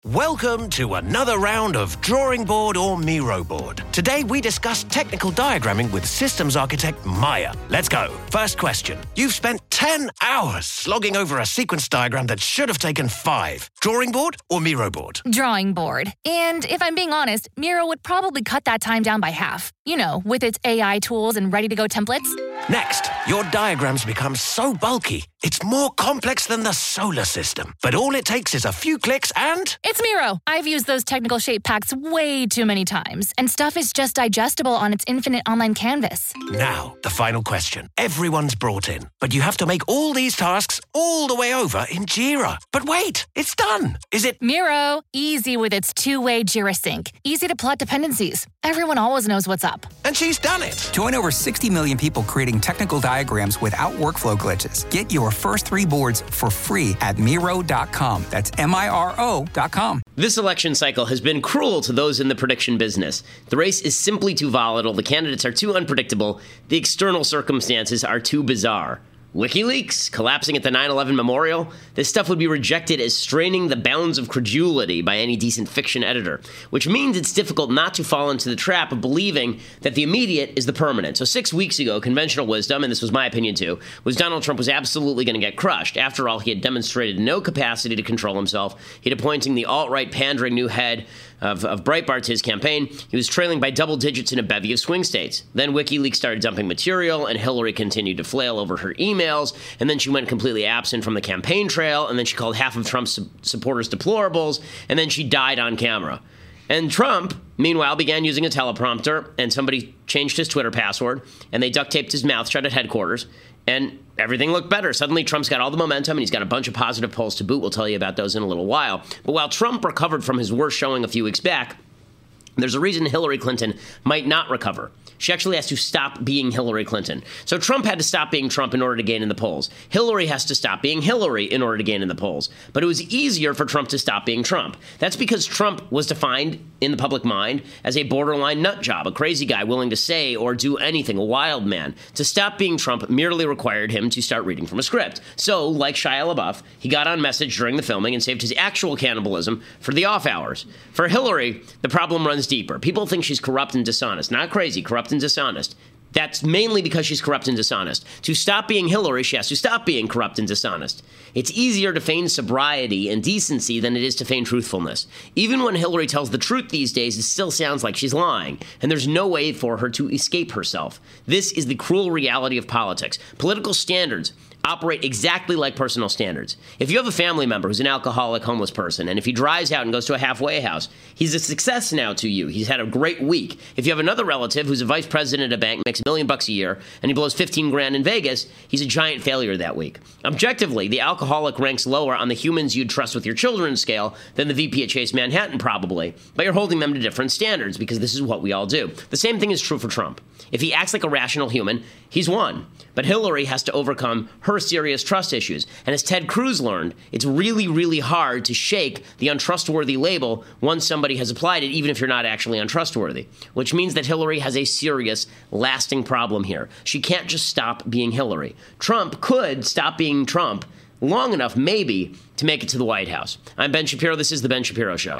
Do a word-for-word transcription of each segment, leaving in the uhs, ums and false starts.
Welcome to another round of Drawing Board or Miro Board. Today we discuss technical diagramming with systems architect Maya. Let's go. First question. You've spent ten hours slogging over a sequence diagram that should have taken five. Drawing board or Miro board? Drawing board. And if I'm being honest, Miro would probably cut that time down by half. You know, with its A I tools and ready-to-go templates. Next, your diagrams become so bulky, it's more complex than the solar system. But all it takes is a few clicks and... It's Miro. I've used those technical shape packs way too many times, and stuff is just digestible on its infinite online canvas. Now, the final question. Everyone's brought in, but you have to make all these tasks all the way over in Jira. But wait, it's done. Is it... Miro, easy with its two-way Jira sync. Easy to plot dependencies. Everyone always knows what's up. And she's done it. Join over sixty million people creating technical diagrams without workflow glitches. Get your first three boards for free at Miro dot com. That's M I R O dot com. This election cycle has been cruel to those in the prediction business. The race is simply too volatile, the candidates are too unpredictable, the external circumstances are too bizarre. WikiLeaks collapsing at the nine eleven memorial? This stuff would be rejected as straining the bounds of credulity by any decent fiction editor, which means it's difficult not to fall into the trap of believing that the immediate is the permanent. So six weeks ago, conventional wisdom, and this was my opinion too, was Donald Trump was absolutely going to get crushed. After all, he had demonstrated no capacity to control himself. He'd appointing the alt-right pandering new head Of, of Breitbart to his campaign. He was trailing by double digits in a bevy of swing states. Then WikiLeaks started dumping material, and Hillary continued to flail over her emails, and then she went completely absent from the campaign trail, and then she called half of Trump's su- supporters deplorables, and then she died on camera. And Trump, meanwhile, began using a teleprompter, and somebody changed his Twitter password, and they duct taped his mouth shut at headquarters, and everything looked better. Suddenly, Trump's got all the momentum, and he's got a bunch of positive polls to boot. We'll tell you about those in a little while. But while Trump recovered from his worst showing a few weeks back, there's a reason Hillary Clinton might not recover. She actually has to stop being Hillary Clinton. So Trump had to stop being Trump in order to gain in the polls. Hillary has to stop being Hillary in order to gain in the polls. But it was easier for Trump to stop being Trump. That's because Trump was defined in the public mind as a borderline nut job, a crazy guy willing to say or do anything, a wild man. To stop being Trump merely required him to start reading from a script. So, like Shia LaBeouf, he got on message during the filming and saved his actual cannibalism for the off hours. For Hillary, the problem runs deeper. People think she's corrupt and dishonest. Not crazy, corrupt and dishonest. That's mainly because she's corrupt and dishonest. To stop being Hillary, she has to stop being corrupt and dishonest. It's easier to feign sobriety and decency than it is to feign truthfulness. Even when Hillary tells the truth these days, it still sounds like she's lying, and there's no way for her to escape herself. This is the cruel reality of politics. Political standards operate exactly like personal standards. If you have a family member who's an alcoholic, homeless person, and if he drives out and goes to a halfway house, he's a success now to you. He's had a great week. If you have another relative who's a vice president at a bank, makes a million bucks a year, and he blows fifteen grand in Vegas, he's a giant failure that week. Objectively, the alcoholic ranks lower on the humans you'd trust with your children scale than the V P at Chase Manhattan probably, but you're holding them to different standards because this is what we all do. The same thing is true for Trump. If he acts like a rational human, he's won. But Hillary has to overcome her serious trust issues. And as Ted Cruz learned, it's really, really hard to shake the untrustworthy label once somebody has applied it, even if you're not actually untrustworthy. Which means that Hillary has a serious, lasting problem here. She can't just stop being Hillary. Trump could stop being Trump long enough, maybe, to make it to the White House. I'm Ben Shapiro. This is The Ben Shapiro Show.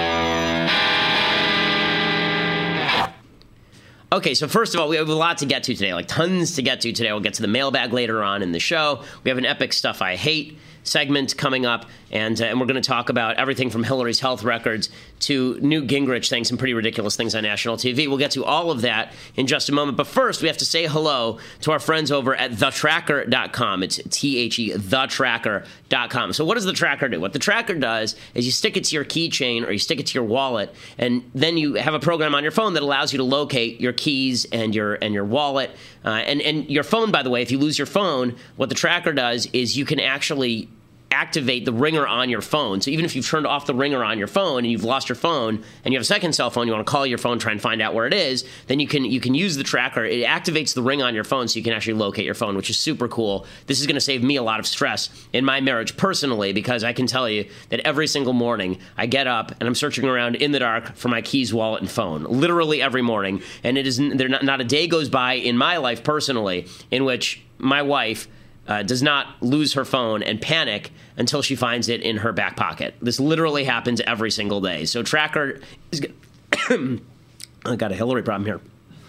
Okay, so first of all, we have a lot to get to today, like tons to get to today. We'll get to the mailbag later on in the show. We have an epic Stuff I Hate segment coming up, and uh, and we're going to talk about everything from Hillary's health records to Newt Gingrich saying some pretty ridiculous things on national T V. We'll get to all of that in just a moment. But first, we have to say hello to our friends over at the tracker dot com. It's T H E, the tracker dot com. So what does the tracker do? What the tracker does is you stick it to your keychain or you stick it to your wallet, and then you have a program on your phone that allows you to locate your keys and your and your wallet. Uh, and, and your phone, by the way, if you lose your phone, what the tracker does is you can actually activate the ringer on your phone. So even if you've turned off the ringer on your phone and you've lost your phone and you have a second cell phone, you want to call your phone, try and find out where it is, then you can you can use the tracker. It activates the ring on your phone so you can actually locate your phone, which is super cool. This is going to save me a lot of stress in my marriage personally, because I can tell you that every single morning I get up and I'm searching around in the dark for my keys, wallet, and phone, literally every morning. And it is there not, not a day goes by in my life personally in which my wife uh, does not lose her phone and panic until she finds it in her back pocket. This literally happens every single day. So Tracker is I got a Hillary problem here.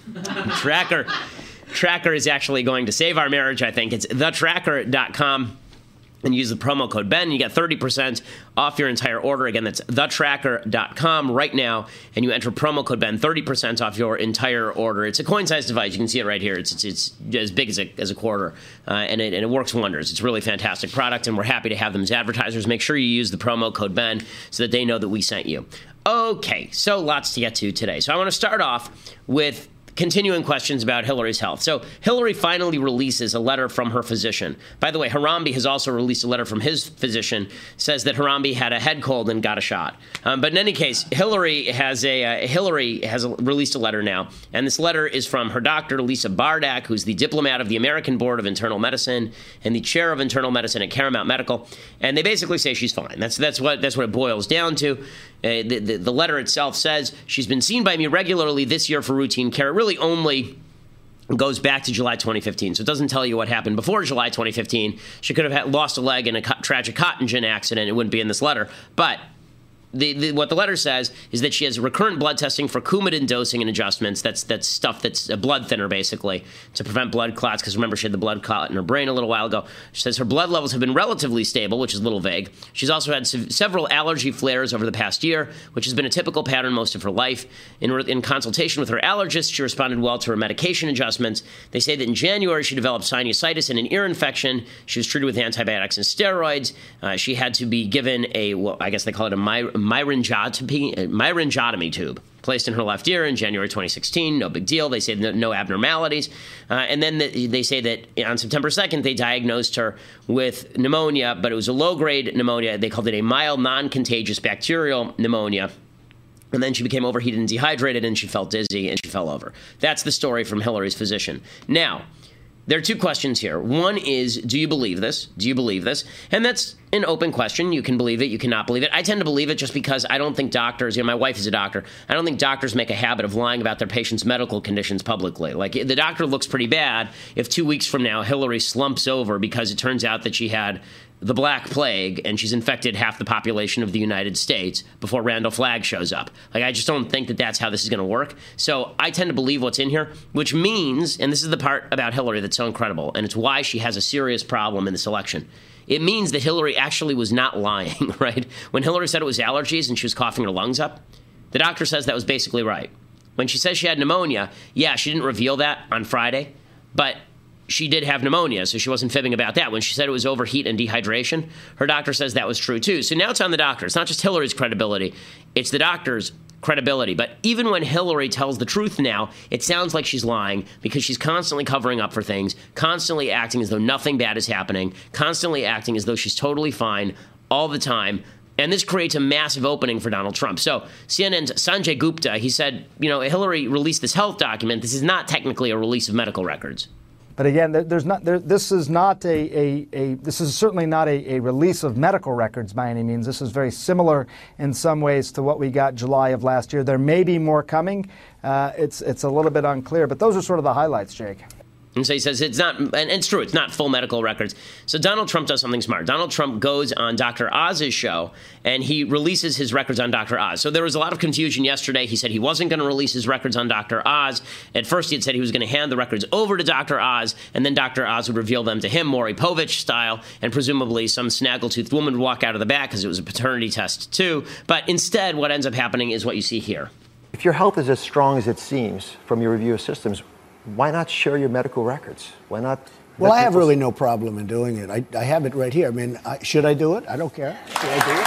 Tracker Tracker is actually going to save our marriage, I think. It's the tracker dot com. And use the promo code Ben. You get thirty percent off your entire order. Again, that's the tracker dot com right now. And you enter promo code Ben, thirty percent off your entire order. It's a coin-sized device. You can see it right here. It's it's, it's as big as a, as a quarter. Uh, and, it, and it works wonders. It's a really fantastic product, and we're happy to have them as advertisers. Make sure you use the promo code Ben so that they know that we sent you. Okay, so lots to get to today. So I want to start off with continuing questions about Hillary's health. So Hillary finally releases a letter from her physician. By the way, Harambe has also released a letter from his physician, says that Harambe had a head cold and got a shot. Um, but in any case, Hillary has a uh, Hillary has a, released a letter now, and this letter is from her doctor, Lisa Bardak, who's the diplomat of the American Board of Internal Medicine and the chair of internal medicine at Caramount Medical. And they basically say she's fine. That's that's what that's what it boils down to. Uh, the, the, the letter itself says she's been seen by me regularly this year for routine care. It really only goes back to July twenty fifteen. So it doesn't tell you what happened before July twenty fifteen. She could have had, lost a leg in a co- tragic cotton gin accident. It wouldn't be in this letter. But The, the, what the letter says is that she has recurrent blood testing for Coumadin dosing and adjustments. That's that's stuff that's a blood thinner, basically, to prevent blood clots, because remember, she had the blood clot in her brain a little while ago. She says her blood levels have been relatively stable, which is a little vague. She's also had se- several allergy flares over the past year, which has been a typical pattern most of her life. In, re- in consultation with her allergist, she responded well to her medication adjustments. They say that in January, she developed sinusitis and an ear infection. She was treated with antibiotics and steroids. Uh, she had to be given a, well, I guess they call it a my, Myringotomy, myringotomy tube placed in her left ear in January twenty sixteen. No big deal. They say no, no abnormalities. Uh, and then the, they say that on September second, they diagnosed her with pneumonia, but it was a low-grade pneumonia. They called it a mild, non-contagious bacterial pneumonia. And then she became overheated and dehydrated, and she felt dizzy, and she fell over. That's the story from Hillary's physician. Now, there are two questions here. One is, do you believe this? Do you believe this? And that's an open question. You can believe it. You cannot believe it. I tend to believe it just because I don't think doctors, you know, my wife is a doctor. I don't think doctors make a habit of lying about their patients' medical conditions publicly. Like, the doctor looks pretty bad if two weeks from now Hillary slumps over because it turns out that she had the Black Plague and she's infected half the population of the United States before Randall Flagg shows up. Like, I just don't think that that's how this is going to work. So I tend to believe what's in here, which means, and this is the part about Hillary that's so incredible, and it's why she has a serious problem in this election. It means that Hillary actually was not lying, right? When Hillary said it was allergies and she was coughing her lungs up, the doctor says that was basically right. When she says she had pneumonia, yeah, she didn't reveal that on Friday, but she did have pneumonia, so she wasn't fibbing about that. When she said it was overheat and dehydration, her doctor says that was true too. So now it's on the doctor. It's not just Hillary's credibility, it's the doctor's credibility. But even when Hillary tells the truth now, it sounds like she's lying because she's constantly covering up for things, constantly acting as though nothing bad is happening, constantly acting as though she's totally fine all the time. And this creates a massive opening for Donald Trump. So C N N's Sanjay Gupta, he said, you know, Hillary released this health document. This is not technically a release of medical records. But again, there's not. There, this is not a, a, a. This is certainly not a, a release of medical records by any means. This is very similar in some ways to what we got July of last year. There may be more coming. Uh, it's it's a little bit unclear, but those are sort of the highlights, Jake. And so he says it's not, and it's true, it's not full medical records. So Donald Trump does something smart. Donald Trump goes on Doctor Oz's show, and he releases his records on Doctor Oz. So there was a lot of confusion yesterday. He said he wasn't going to release his records on Doctor Oz. At first he had said he was going to hand the records over to Doctor Oz, and then Doctor Oz would reveal them to him, Maury Povich style, and presumably some snaggletooth woman would walk out of the back because it was a paternity test too. But instead, what ends up happening is what you see here. If your health is as strong as it seems from your review of systems, why not share your medical records? Why not? Well, I have really no problem in doing it. I, I have it right here. I mean, I, should I do it? I don't care. Should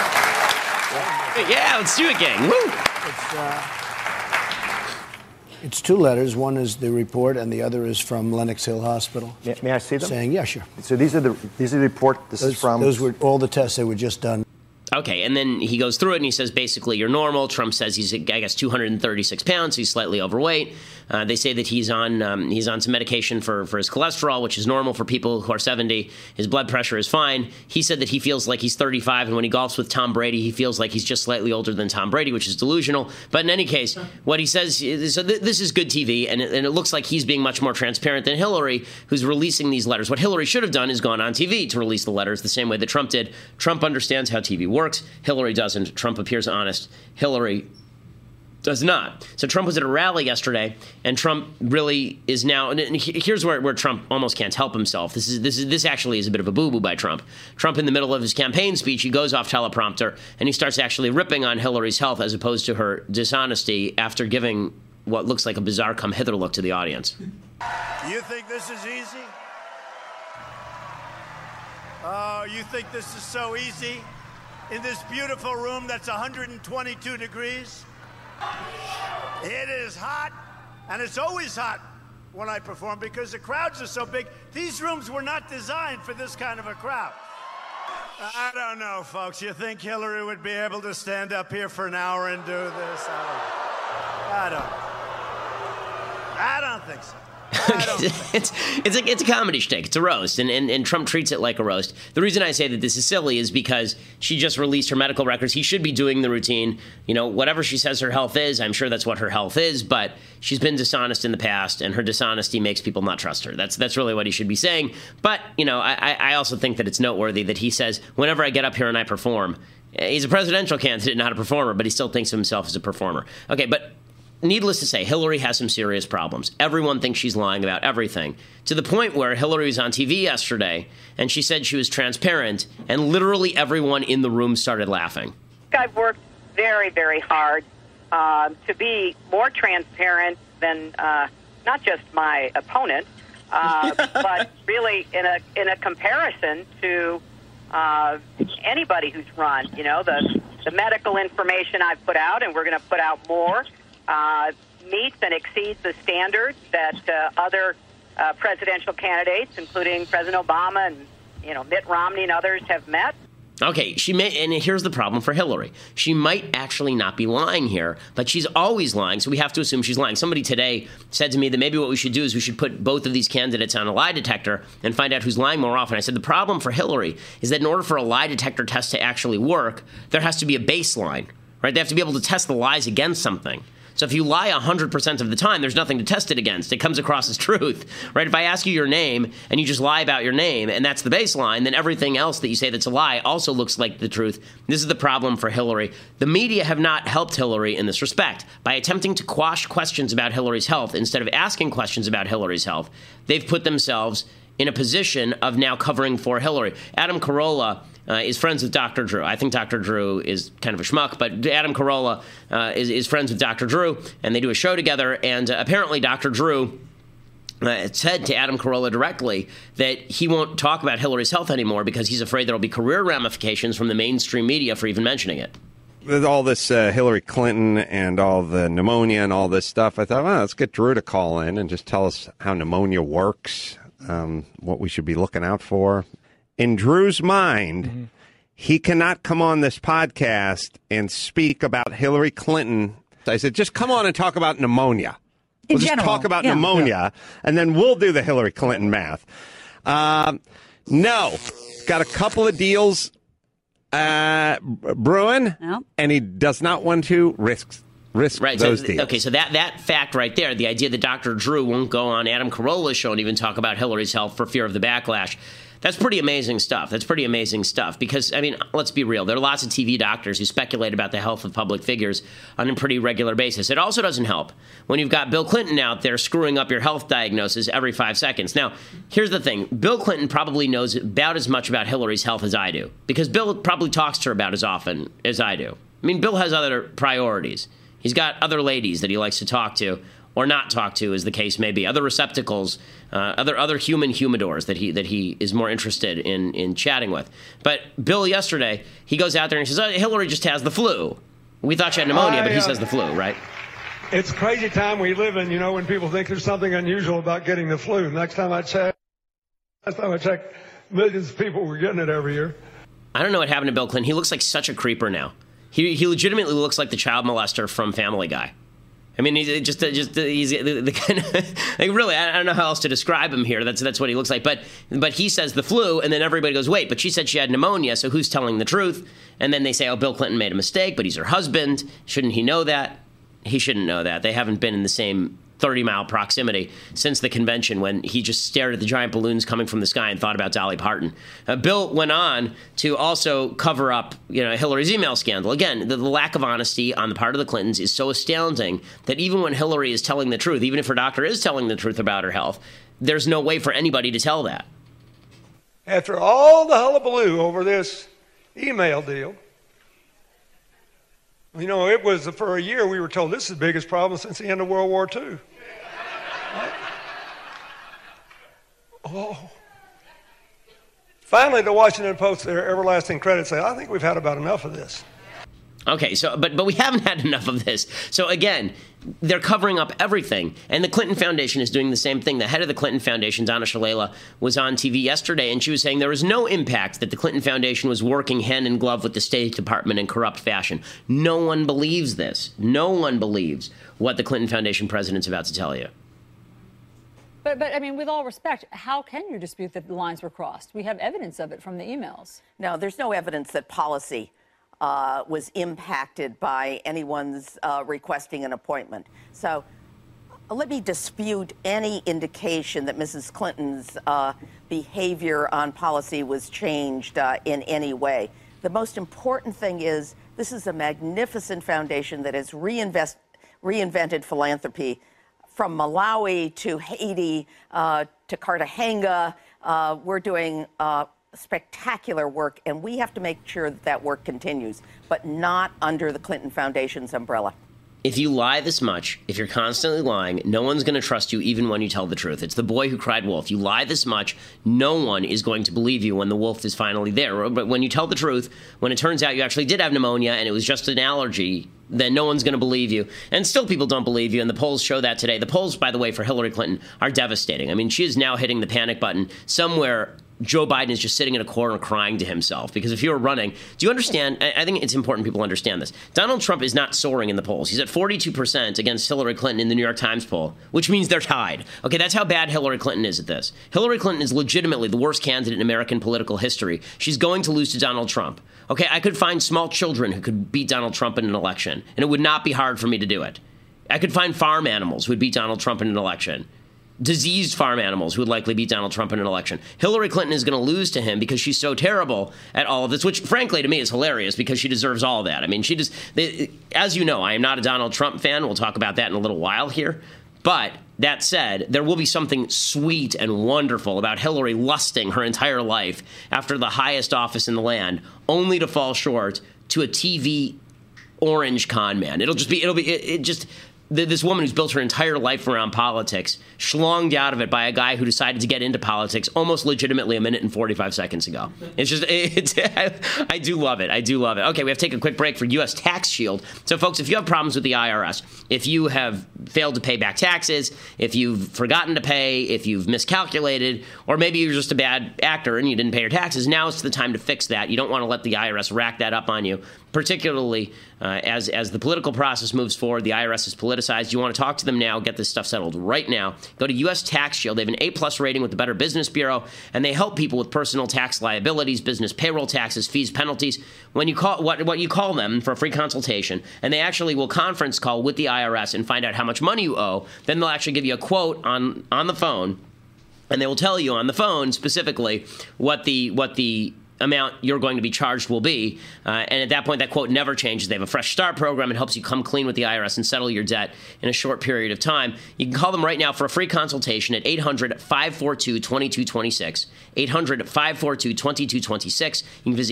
I do it? Yeah, let's do it, gang. Woo! It's, uh, it's two letters. One is the report, and the other is from Lenox Hill Hospital. May, may I see them? Saying, yeah, sure. So these are the these are the report. This those, is from. Those were all the tests that were just done. Okay, and then he goes through it and he says basically you're normal. Trump says he's, I guess, two hundred thirty-six pounds. He's slightly overweight. Uh, they say that he's on um, he's on some medication for, for his cholesterol, which is normal for people who are seventy. His blood pressure is fine. He said that he feels like he's thirty-five, and when he golfs with Tom Brady, he feels like he's just slightly older than Tom Brady, which is delusional. But in any case, what he says is, so th- this is good T V, and it, and it looks like he's being much more transparent than Hillary, who's releasing these letters. What Hillary should have done is gone on T V to release the letters the same way that Trump did. Trump understands how T V works. Hillary doesn't. Trump appears honest. Hillary does not. So Trump was at a rally yesterday, and Trump really is now. And here's where, where Trump almost can't help himself. This is this is this actually is a bit of a boo-boo by Trump. Trump, in the middle of his campaign speech, he goes off teleprompter and he starts actually ripping on Hillary's health as opposed to her dishonesty after giving what looks like a bizarre come hither look to the audience. You think this is easy? Oh, you think this is so easy? In this beautiful room that's one hundred twenty-two degrees? It is hot, and it's always hot when I perform because the crowds are so big. These rooms were not designed for this kind of a crowd. I don't know, folks. You think Hillary would be able to stand up here for an hour and do this? I don't know. I don't think so. it's it's a it's a comedy shtick. It's a roast, and, and and Trump treats it like a roast. The reason I say that this is silly is because she just released her medical records. He should be doing the routine. You know, whatever she says her health is, I'm sure that's what her health is. But she's been dishonest in the past, and her dishonesty makes people not trust her. That's that's really what he should be saying. But you know, I I also think that it's noteworthy that he says whenever I get up here and I perform, he's a presidential candidate, not a performer, but he still thinks of himself as a performer. Okay, but. Needless to say, Hillary has some serious problems. Everyone thinks she's lying about everything, to the point where Hillary was on T V yesterday, and she said she was transparent, and literally everyone in the room started laughing. I've worked very, very hard uh, to be more transparent than uh, not just my opponent, uh, but really in a in a comparison to uh, anybody who's run. You know, the the medical information I've put out, and we're going to put out more. Uh, meets and exceeds the standards that uh, other uh, presidential candidates, including President Obama and you know Mitt Romney and others, have met. Okay, she may, and here's the problem for Hillary. She might actually not be lying here, but she's always lying, so we have to assume she's lying. Somebody today said to me that maybe what we should do is we should put both of these candidates on a lie detector and find out who's lying more often. I said the problem for Hillary is that in order for a lie detector test to actually work, there has to be a baseline, right? They have to be able to test the lies against something. So if you lie one hundred percent of the time, there's nothing to test it against. It comes across as truth, right? If I ask you your name and you just lie about your name and that's the baseline, then everything else that you say that's a lie also looks like the truth. This is the problem for Hillary. The media have not helped Hillary in this respect. By attempting to quash questions about Hillary's health instead of asking questions about Hillary's health, they've put themselves in a position of now covering for Hillary. Adam Carolla Uh, is friends with Doctor Drew. I think Doctor Drew is kind of a schmuck, but Adam Carolla uh, is, is friends with Doctor Drew, and they do a show together, and uh, apparently Doctor Drew uh, said to Adam Carolla directly that he won't talk about Hillary's health anymore because he's afraid there will be career ramifications from the mainstream media for even mentioning it. With all this uh, Hillary Clinton and all the pneumonia and all this stuff, I thought, well, let's get Drew to call in and just tell us how pneumonia works, um, what we should be looking out for. In Drew's mind, mm-hmm. he cannot come on this podcast and speak about Hillary Clinton. I said, just come on and talk about pneumonia. In we'll general, just talk about yeah, pneumonia, yeah. and then we'll do the Hillary Clinton math. Um, no. Got a couple of deals uh, brewing, no. and he does not want to risk risk right, those so, deals. Okay, so that, that fact right there, the idea that Doctor Drew won't go on Adam Carolla's show and even talk about Hillary's health for fear of the backlash, that's pretty amazing stuff. That's pretty amazing stuff because, I mean, let's be real. There are lots of T V doctors who speculate about the health of public figures on a pretty regular basis. It also doesn't help when you've got Bill Clinton out there screwing up your health diagnosis every five seconds. Now, here's the thing. Bill Clinton probably knows about as much about Hillary's health as I do because Bill probably talks to her about as often as I do. I mean, Bill has other priorities. He's got other ladies that he likes to talk to or not talk to, as the case may be, other receptacles, uh, other other human humidors that he that he is more interested in in chatting with. But Bill yesterday, he goes out there and he says, oh, Hillary just has the flu. We thought she had pneumonia, I, but he uh, says the flu, right? It's a crazy time we live in, you know, when people think there's something unusual about getting the flu. Next time I checked, last time I checked, millions of people were getting it every year. I don't know what happened to Bill Clinton. He looks like such a creeper now. He he legitimately looks like the child molester from Family Guy. I mean, he's just just he's the, the kind of like really. I don't know how else to describe him here. That's that's what he looks like. But but he says the flu, and then everybody goes, wait, but she said she had pneumonia. So who's telling the truth? And then they say, oh, Bill Clinton made a mistake, but he's her husband. Shouldn't he know that? He shouldn't know that. They haven't been in the same thirty mile proximity since the convention when he just stared at the giant balloons coming from the sky and thought about Dolly Parton. Uh, Bill went on to also cover up, you know, Hillary's email scandal. Again, the, the lack of honesty on the part of the Clintons is so astounding that even when Hillary is telling the truth, even if her doctor is telling the truth about her health, there's no way for anybody to tell that. After all the hullabaloo over this email deal, you know, it was for a year we were told this is the biggest problem since the end of World War Two. Right? Oh. Finally, the Washington Post, their everlasting credit, say, I think we've had about enough of this. Okay, so but but we haven't had enough of this. So again, they're covering up everything, and the Clinton Foundation is doing the same thing. The head of the Clinton Foundation, Donna Shalala, was on T V yesterday, and she was saying there was no impact that the Clinton Foundation was working hand in glove with the State Department in corrupt fashion. No one believes this. No one believes what the Clinton Foundation president's about to tell you. But, but I mean, with all respect, how can you dispute that the lines were crossed? We have evidence of it from the emails. No, there's no evidence that policy Uh, was impacted by anyone's uh, requesting an appointment. So uh, let me dispute any indication that Missus Clinton's uh, behavior on policy was changed uh, in any way. The most important thing is this is a magnificent foundation that has reinvest, reinvented philanthropy from Malawi to Haiti uh, to Cartagena. Uh, we're doing uh, spectacular work, and we have to make sure that that work continues, but not under the Clinton Foundation's umbrella. If you lie this much, if you're constantly lying, no one's going to trust you even when you tell the truth. It's the boy who cried wolf. You lie this much, no one is going to believe you when the wolf is finally there. But when you tell the truth, when it turns out you actually did have pneumonia and it was just an allergy, then no one's going to believe you. And still people don't believe you, and the polls show that today. The polls, by the way, for Hillary Clinton are devastating. I mean, she is now hitting the panic button somewhere. Joe Biden is just sitting in a corner crying to himself. Because if you were running, do you understand? I think it's important people understand this. Donald Trump is not soaring in the polls. He's at forty-two percent against Hillary Clinton in the New York Times poll, which means they're tied. Okay, that's how bad Hillary Clinton is at this. Hillary Clinton is legitimately the worst candidate in American political history. She's going to lose to Donald Trump. Okay, I could find small children who could beat Donald Trump in an election, and it would not be hard for me to do it. I could find farm animals who would beat Donald Trump in an election. Diseased farm animals who would likely beat Donald Trump in an election. Hillary Clinton is going to lose to him because she's so terrible at all of this, which frankly to me is hilarious because she deserves all that. I mean, she just, they, as you know, I am not a Donald Trump fan. We'll talk about that in a little while here. But that said, there will be something sweet and wonderful about Hillary lusting her entire life after the highest office in the land, only to fall short to a T V orange con man. It'll just be, it'll be, it, it just... This woman who's built her entire life around politics, schlonged out of it by a guy who decided to get into politics almost legitimately a minute and forty-five seconds ago. It's just, it's, I do love it. I do love it. Okay, we have to take a quick break for U S Tax Shield. So, folks, if you have problems with the I R S, if you have failed to pay back taxes, if you've forgotten to pay, if you've miscalculated, or maybe you're just a bad actor and you didn't pay your taxes, now is the time to fix that. You don't want to let the I R S rack that up on you, particularly uh, as, as the political process moves forward. The I R S is politicized. You want to talk to them now, get this stuff settled right now. Go to U S Tax Shield. They have an A-plus rating with the Better Business Bureau, and they help people with personal tax liabilities, business payroll taxes, fees, penalties. When you call what, what you call them for a free consultation, and they actually will conference call with the I R S and find out how much money you owe, then they'll actually give you a quote on, on the phone, and they will tell you on the phone specifically what the what the amount you're going to be charged will be. Uh, and at that point, that quote never changes. They have a Fresh Start program. It helps you come clean with the I R S and settle your debt in a short period of time. You can call them right now for a free consultation at eight hundred, five four two, two two two six. eight hundred, five four two, two two two six. You can visit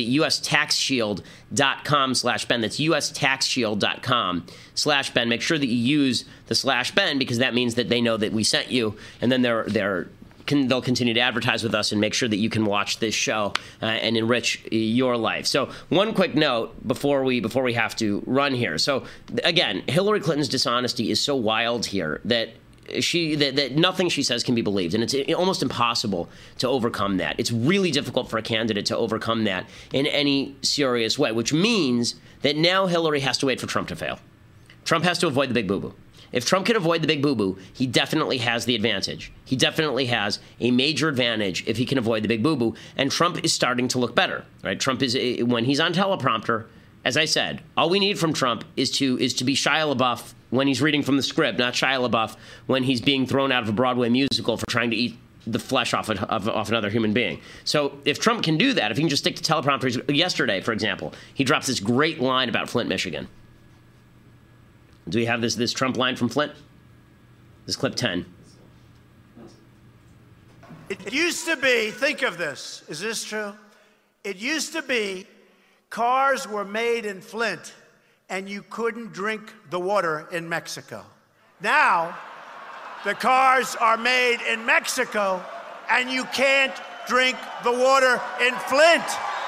ustaxshield.com slash Ben. That's ustaxshield.com slash Ben. Make sure that you use the slash Ben because that means that they know that we sent you, and then they're they're Can, they'll continue to advertise with us and make sure that you can watch this show uh, and enrich your life. So one quick note before we before we have to run here. So again, Hillary Clinton's dishonesty is so wild here that she that, that nothing she says can be believed, and it's almost impossible to overcome that. It's really difficult for a candidate to overcome that in any serious way, which means that now Hillary has to wait for Trump to fail. Trump has to avoid the big boo-boo. If Trump can avoid the big boo-boo, he definitely has the advantage. He definitely has a major advantage if he can avoid the big boo-boo, and Trump is starting to look better, right? Trump is, when he's on teleprompter, as I said, all we need from Trump is to is to be Shia LaBeouf when he's reading from the script, not Shia LaBeouf when he's being thrown out of a Broadway musical for trying to eat the flesh off of, of, of another human being. So if Trump can do that, if he can just stick to teleprompters, yesterday, for example, he drops this great line about Flint, Michigan. Do we have this this Trump line from Flint? This is clip ten. It used to be, think of this, is this true? It used to be cars were made in Flint and you couldn't drink the water in Mexico. Now, the cars are made in Mexico and you can't drink the water in Flint.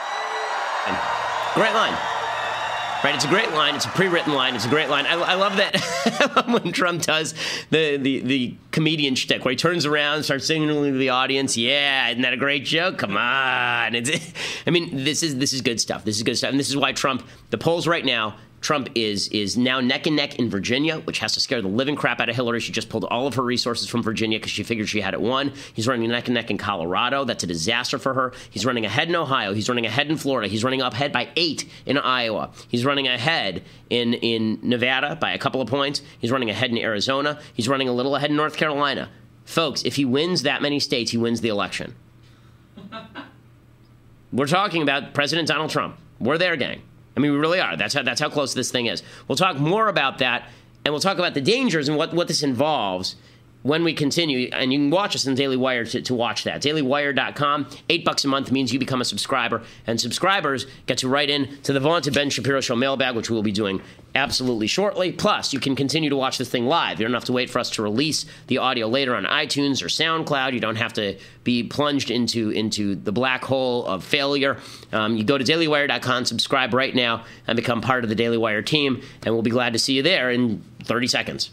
Great line. Right, it's a great line. It's a pre-written line. It's a great line. I, I love that when Trump does the, the, the comedian shtick, where he turns around, starts signaling to the audience, "Yeah, isn't that a great joke? Come on!" It's, I mean, this is this is good stuff. This is good stuff, and this is why Trump. The polls right now, Trump is is now neck and neck in Virginia, which has to scare the living crap out of Hillary. She just pulled all of her resources from Virginia because she figured she had it won. He's running neck and neck in Colorado. That's a disaster for her. He's running ahead in Ohio. He's running ahead in Florida. He's running up ahead by eight in Iowa. He's running ahead in, in Nevada by a couple of points. He's running ahead in Arizona. He's running a little ahead in North Carolina. Folks, if he wins that many states, he wins the election. We're talking about President Donald Trump. We're there, gang. I mean, we really are. That's how that's how close this thing is. We'll talk more about that, and we'll talk about the dangers and what, what this involves when we continue. And you can watch us on Daily Wire to, to watch that. daily wire dot com. Eight bucks a month means you become a subscriber, and subscribers get to write in to the vaunted Ben Shapiro Show mailbag, which we will be doing absolutely shortly. Plus, you can continue to watch this thing live. You don't have to wait for us to release the audio later on iTunes or SoundCloud. You don't have to be plunged into, into the black hole of failure. Um, you go to daily wire dot com, subscribe right now, and become part of the Daily Wire team, and we'll be glad to see you there in thirty seconds.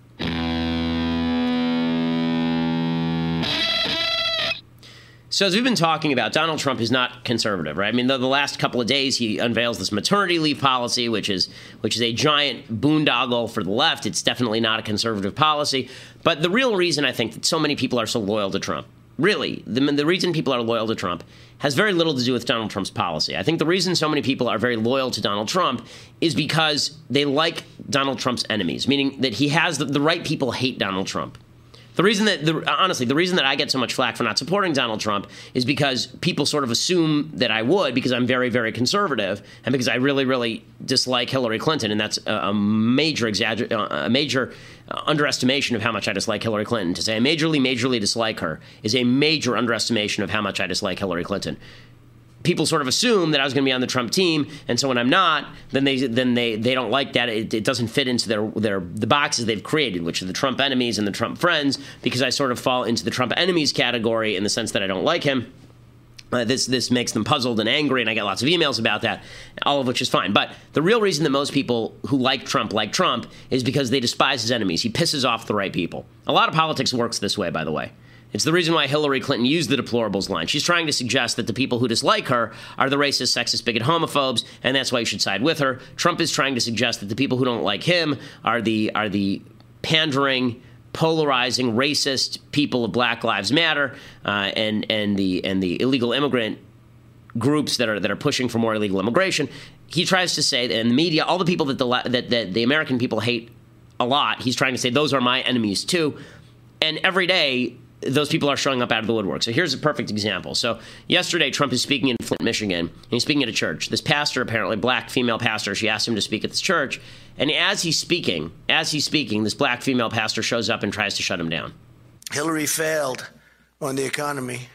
So as we've been talking about, Donald Trump is not conservative, right? I mean, the, the last couple of days, he unveils this maternity leave policy, which is which is a giant boondoggle for the left. It's definitely not a conservative policy. But the real reason I think that so many people are so loyal to Trump, really, the, the reason people are loyal to Trump has very little to do with Donald Trump's policy. I think the reason so many people are very loyal to Donald Trump is because they like Donald Trump's enemies, meaning that he has the, the right people hate Donald Trump. The reason that, the, honestly, the reason that I get so much flack for not supporting Donald Trump is because people sort of assume that I would because I'm very, very conservative and because I really, really dislike Hillary Clinton. And that's a, a major exagger- a major underestimation of how much I dislike Hillary Clinton. To say I majorly, majorly dislike her is a major underestimation of how much I dislike Hillary Clinton. People sort of assume that I was going to be on the Trump team, and so when I'm not, then they then they, they don't like that. It, it doesn't fit into their their the boxes they've created, which are the Trump enemies and the Trump friends, because I sort of fall into the Trump enemies category in the sense that I don't like him. Uh, this this makes them puzzled and angry, and I get lots of emails about that, all of which is fine. But the real reason that most people who like Trump like Trump is because they despise his enemies. He pisses off the right people. A lot of politics works this way, by the way. It's the reason why Hillary Clinton used the deplorables line. She's trying to suggest that the people who dislike her are the racist, sexist, bigot, homophobes, and that's why you should side with her. Trump is trying to suggest that the people who don't like him are the are the pandering, polarizing, racist people of Black Lives Matter uh, and and the and the illegal immigrant groups that are that are pushing for more illegal immigration. He tries to say, and the media, all the people that the that, that the American people hate a lot, he's trying to say those are my enemies too. And every day, those people are showing up out of the woodwork. So here's a perfect example. So yesterday, Trump is speaking in Flint, Michigan, and he's speaking at a church. This pastor, apparently black female pastor, she asked him to speak at this church. And as he's speaking, as he's speaking, this black female pastor shows up and tries to shut him down. Hillary failed on the economy,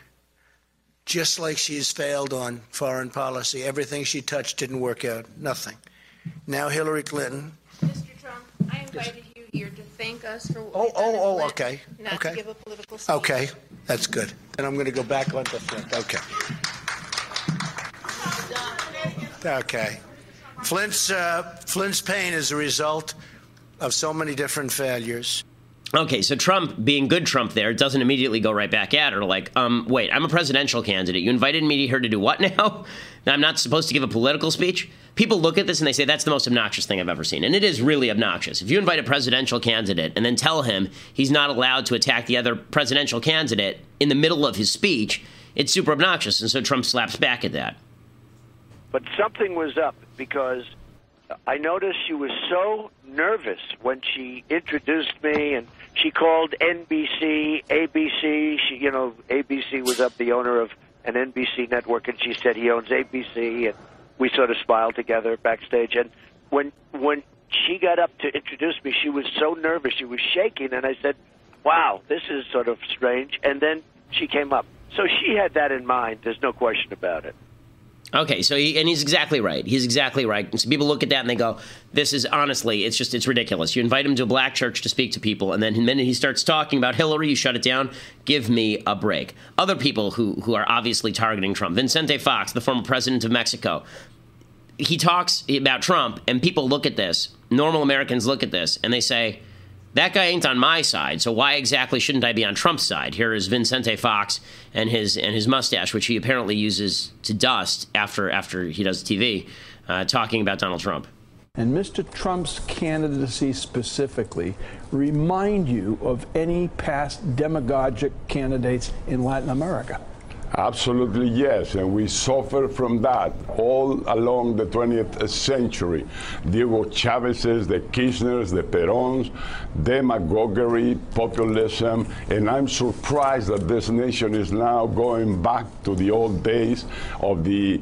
just like she's failed on foreign policy. Everything she touched didn't work out. Nothing. Now Hillary Clinton. Mister Trump, I invited you here to thank us for what Oh, we've done oh, oh, in okay. Flint, not Okay. to give a political speech. Okay, that's good. And I'm going to go back onto Flint. Okay. Okay. Flint's uh, Flint's pain is a result of so many different failures. Okay, so Trump, being good Trump there, doesn't immediately go right back at her like, um, wait, I'm a presidential candidate. You invited me here to do what now? Now I'm not supposed to give a political speech? People look at this and they say that's the most obnoxious thing I've ever seen. And it is really obnoxious. If you invite a presidential candidate and then tell him he's not allowed to attack the other presidential candidate in the middle of his speech, it's super obnoxious. And so Trump slaps back at that. But something was up because I noticed she was so nervous when she introduced me, and she called N B C, A B C. She, you know, A B C was up, the owner of an N B C network, and she said he owns A B C, and we sort of smiled together backstage. And when when she got up to introduce me, she was so nervous, she was shaking, and I said, wow, this is sort of strange. And then she came up. So she had that in mind. There's no question about it. Okay, so he, and he's exactly right. He's exactly right. And so people look at that and they go, this is honestly, it's just, it's ridiculous. You invite him to a black church to speak to people, and then the minute he starts talking about Hillary, you shut it down. Give me a break. Other people who, who are obviously targeting Trump, Vicente Fox, the former president of Mexico, he talks about Trump, and people look at this, normal Americans look at this, and they say, that guy ain't on my side, so why exactly shouldn't I be on Trump's side? Here is Vicente Fox and his and his mustache, which he apparently uses to dust after after he does T V, uh, talking about Donald Trump. And Mister Trump's candidacy specifically remind you of any past demagogic candidates in Latin America? Absolutely, yes, and we suffer from that all along the twentieth century. Diego Chavez's, the Kirchner's, the Perons, demagoguery, populism, and I'm surprised that this nation is now going back to the old days of the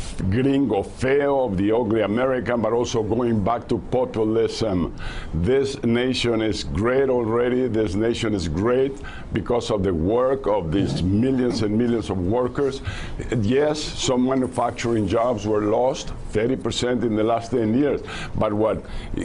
gringo feo, of the ugly American, but also going back to populism. This nation is great already. This nation is great because of the work of these millions and millions of workers. Yes, some manufacturing jobs were lost, thirty percent in the last ten years. But what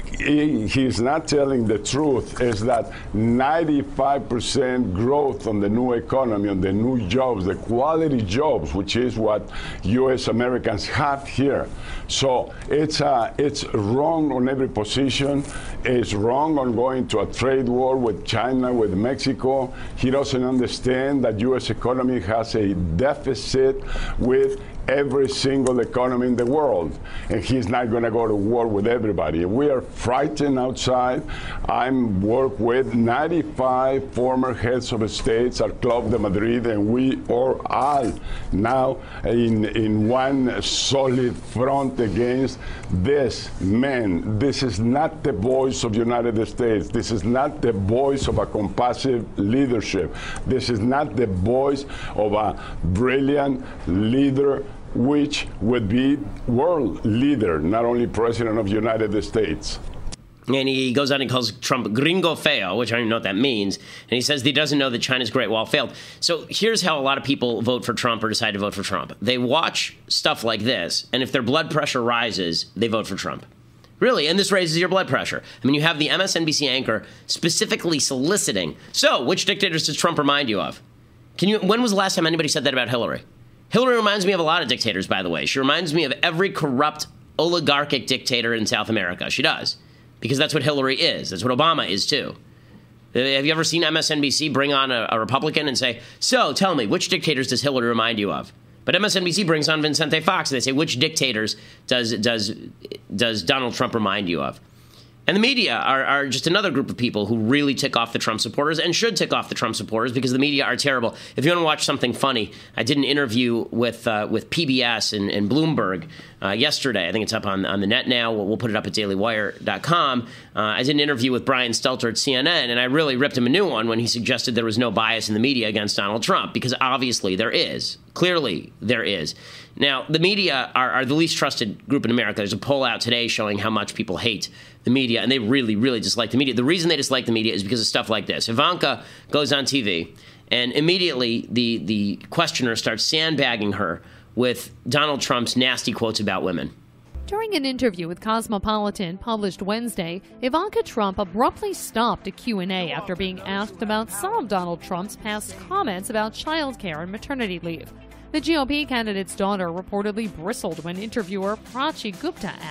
he, he's not telling the truth is that ninety-five percent growth on the new economy, on the new jobs, the quality jobs, which is what U S Americans have here. So it's uh, it's wrong on every position. It's wrong on going to a trade war with China, with Mexico. He doesn't understand that U S economy has a deficit with every single economy in the world, and he's not going to go to war with everybody. We are frightened outside. I'm work with ninety-five former heads of states at Club de Madrid, and we are all now in in one solid front against this man. This is not the voice of the United States. This is not the voice of a compassive leadership. This is not the voice of a brilliant leader which would be world leader, not only president of the United States. And he goes on and calls Trump gringo feo, which I don't even know what that means. And he says he doesn't know that China's Great Wall failed. So here's how a lot of people vote for Trump or decide to vote for Trump. They watch stuff like this, and if their blood pressure rises, they vote for Trump. Really, and this raises your blood pressure. I mean, you have the M S N B C anchor specifically soliciting. So, which dictators does Trump remind you of? Can you? When was the last time anybody said that about Hillary? Hillary reminds me of a lot of dictators, by the way. She reminds me of every corrupt oligarchic dictator in South America. She does. Because that's what Hillary is. That's what Obama is, too. Have you ever seen M S N B C bring on a, a Republican and say, so, tell me, which dictators does Hillary remind you of? But M S N B C brings on Vicente Fox, and they say, which dictators does does does Donald Trump remind you of? And the media are, are just another group of people who really tick off the Trump supporters and should tick off the Trump supporters because the media are terrible. If you want to watch something funny, I did an interview with uh, with P B S and, and Bloomberg uh, yesterday. I think it's up on, on the net now. We'll, we'll put it up at daily wire dot com. Uh, I did an interview with Brian Stelter at C N N, and I really ripped him a new one when he suggested there was no bias in the media against Donald Trump, because obviously there is. Clearly there is. Now, the media are, are the least trusted group in America. There's a poll out today showing how much people hate the media, and they really, really dislike the media. The reason they dislike the media is because of stuff like this. Ivanka goes on T V, and immediately the, the questioner starts sandbagging her with Donald Trump's nasty quotes about women. During an interview with Cosmopolitan published Wednesday, Ivanka Trump abruptly stopped a Q and A after being asked about some of Donald Trump's past comments about child care and maternity leave. The G O P candidate's daughter reportedly bristled when interviewer Prachi Gupta asked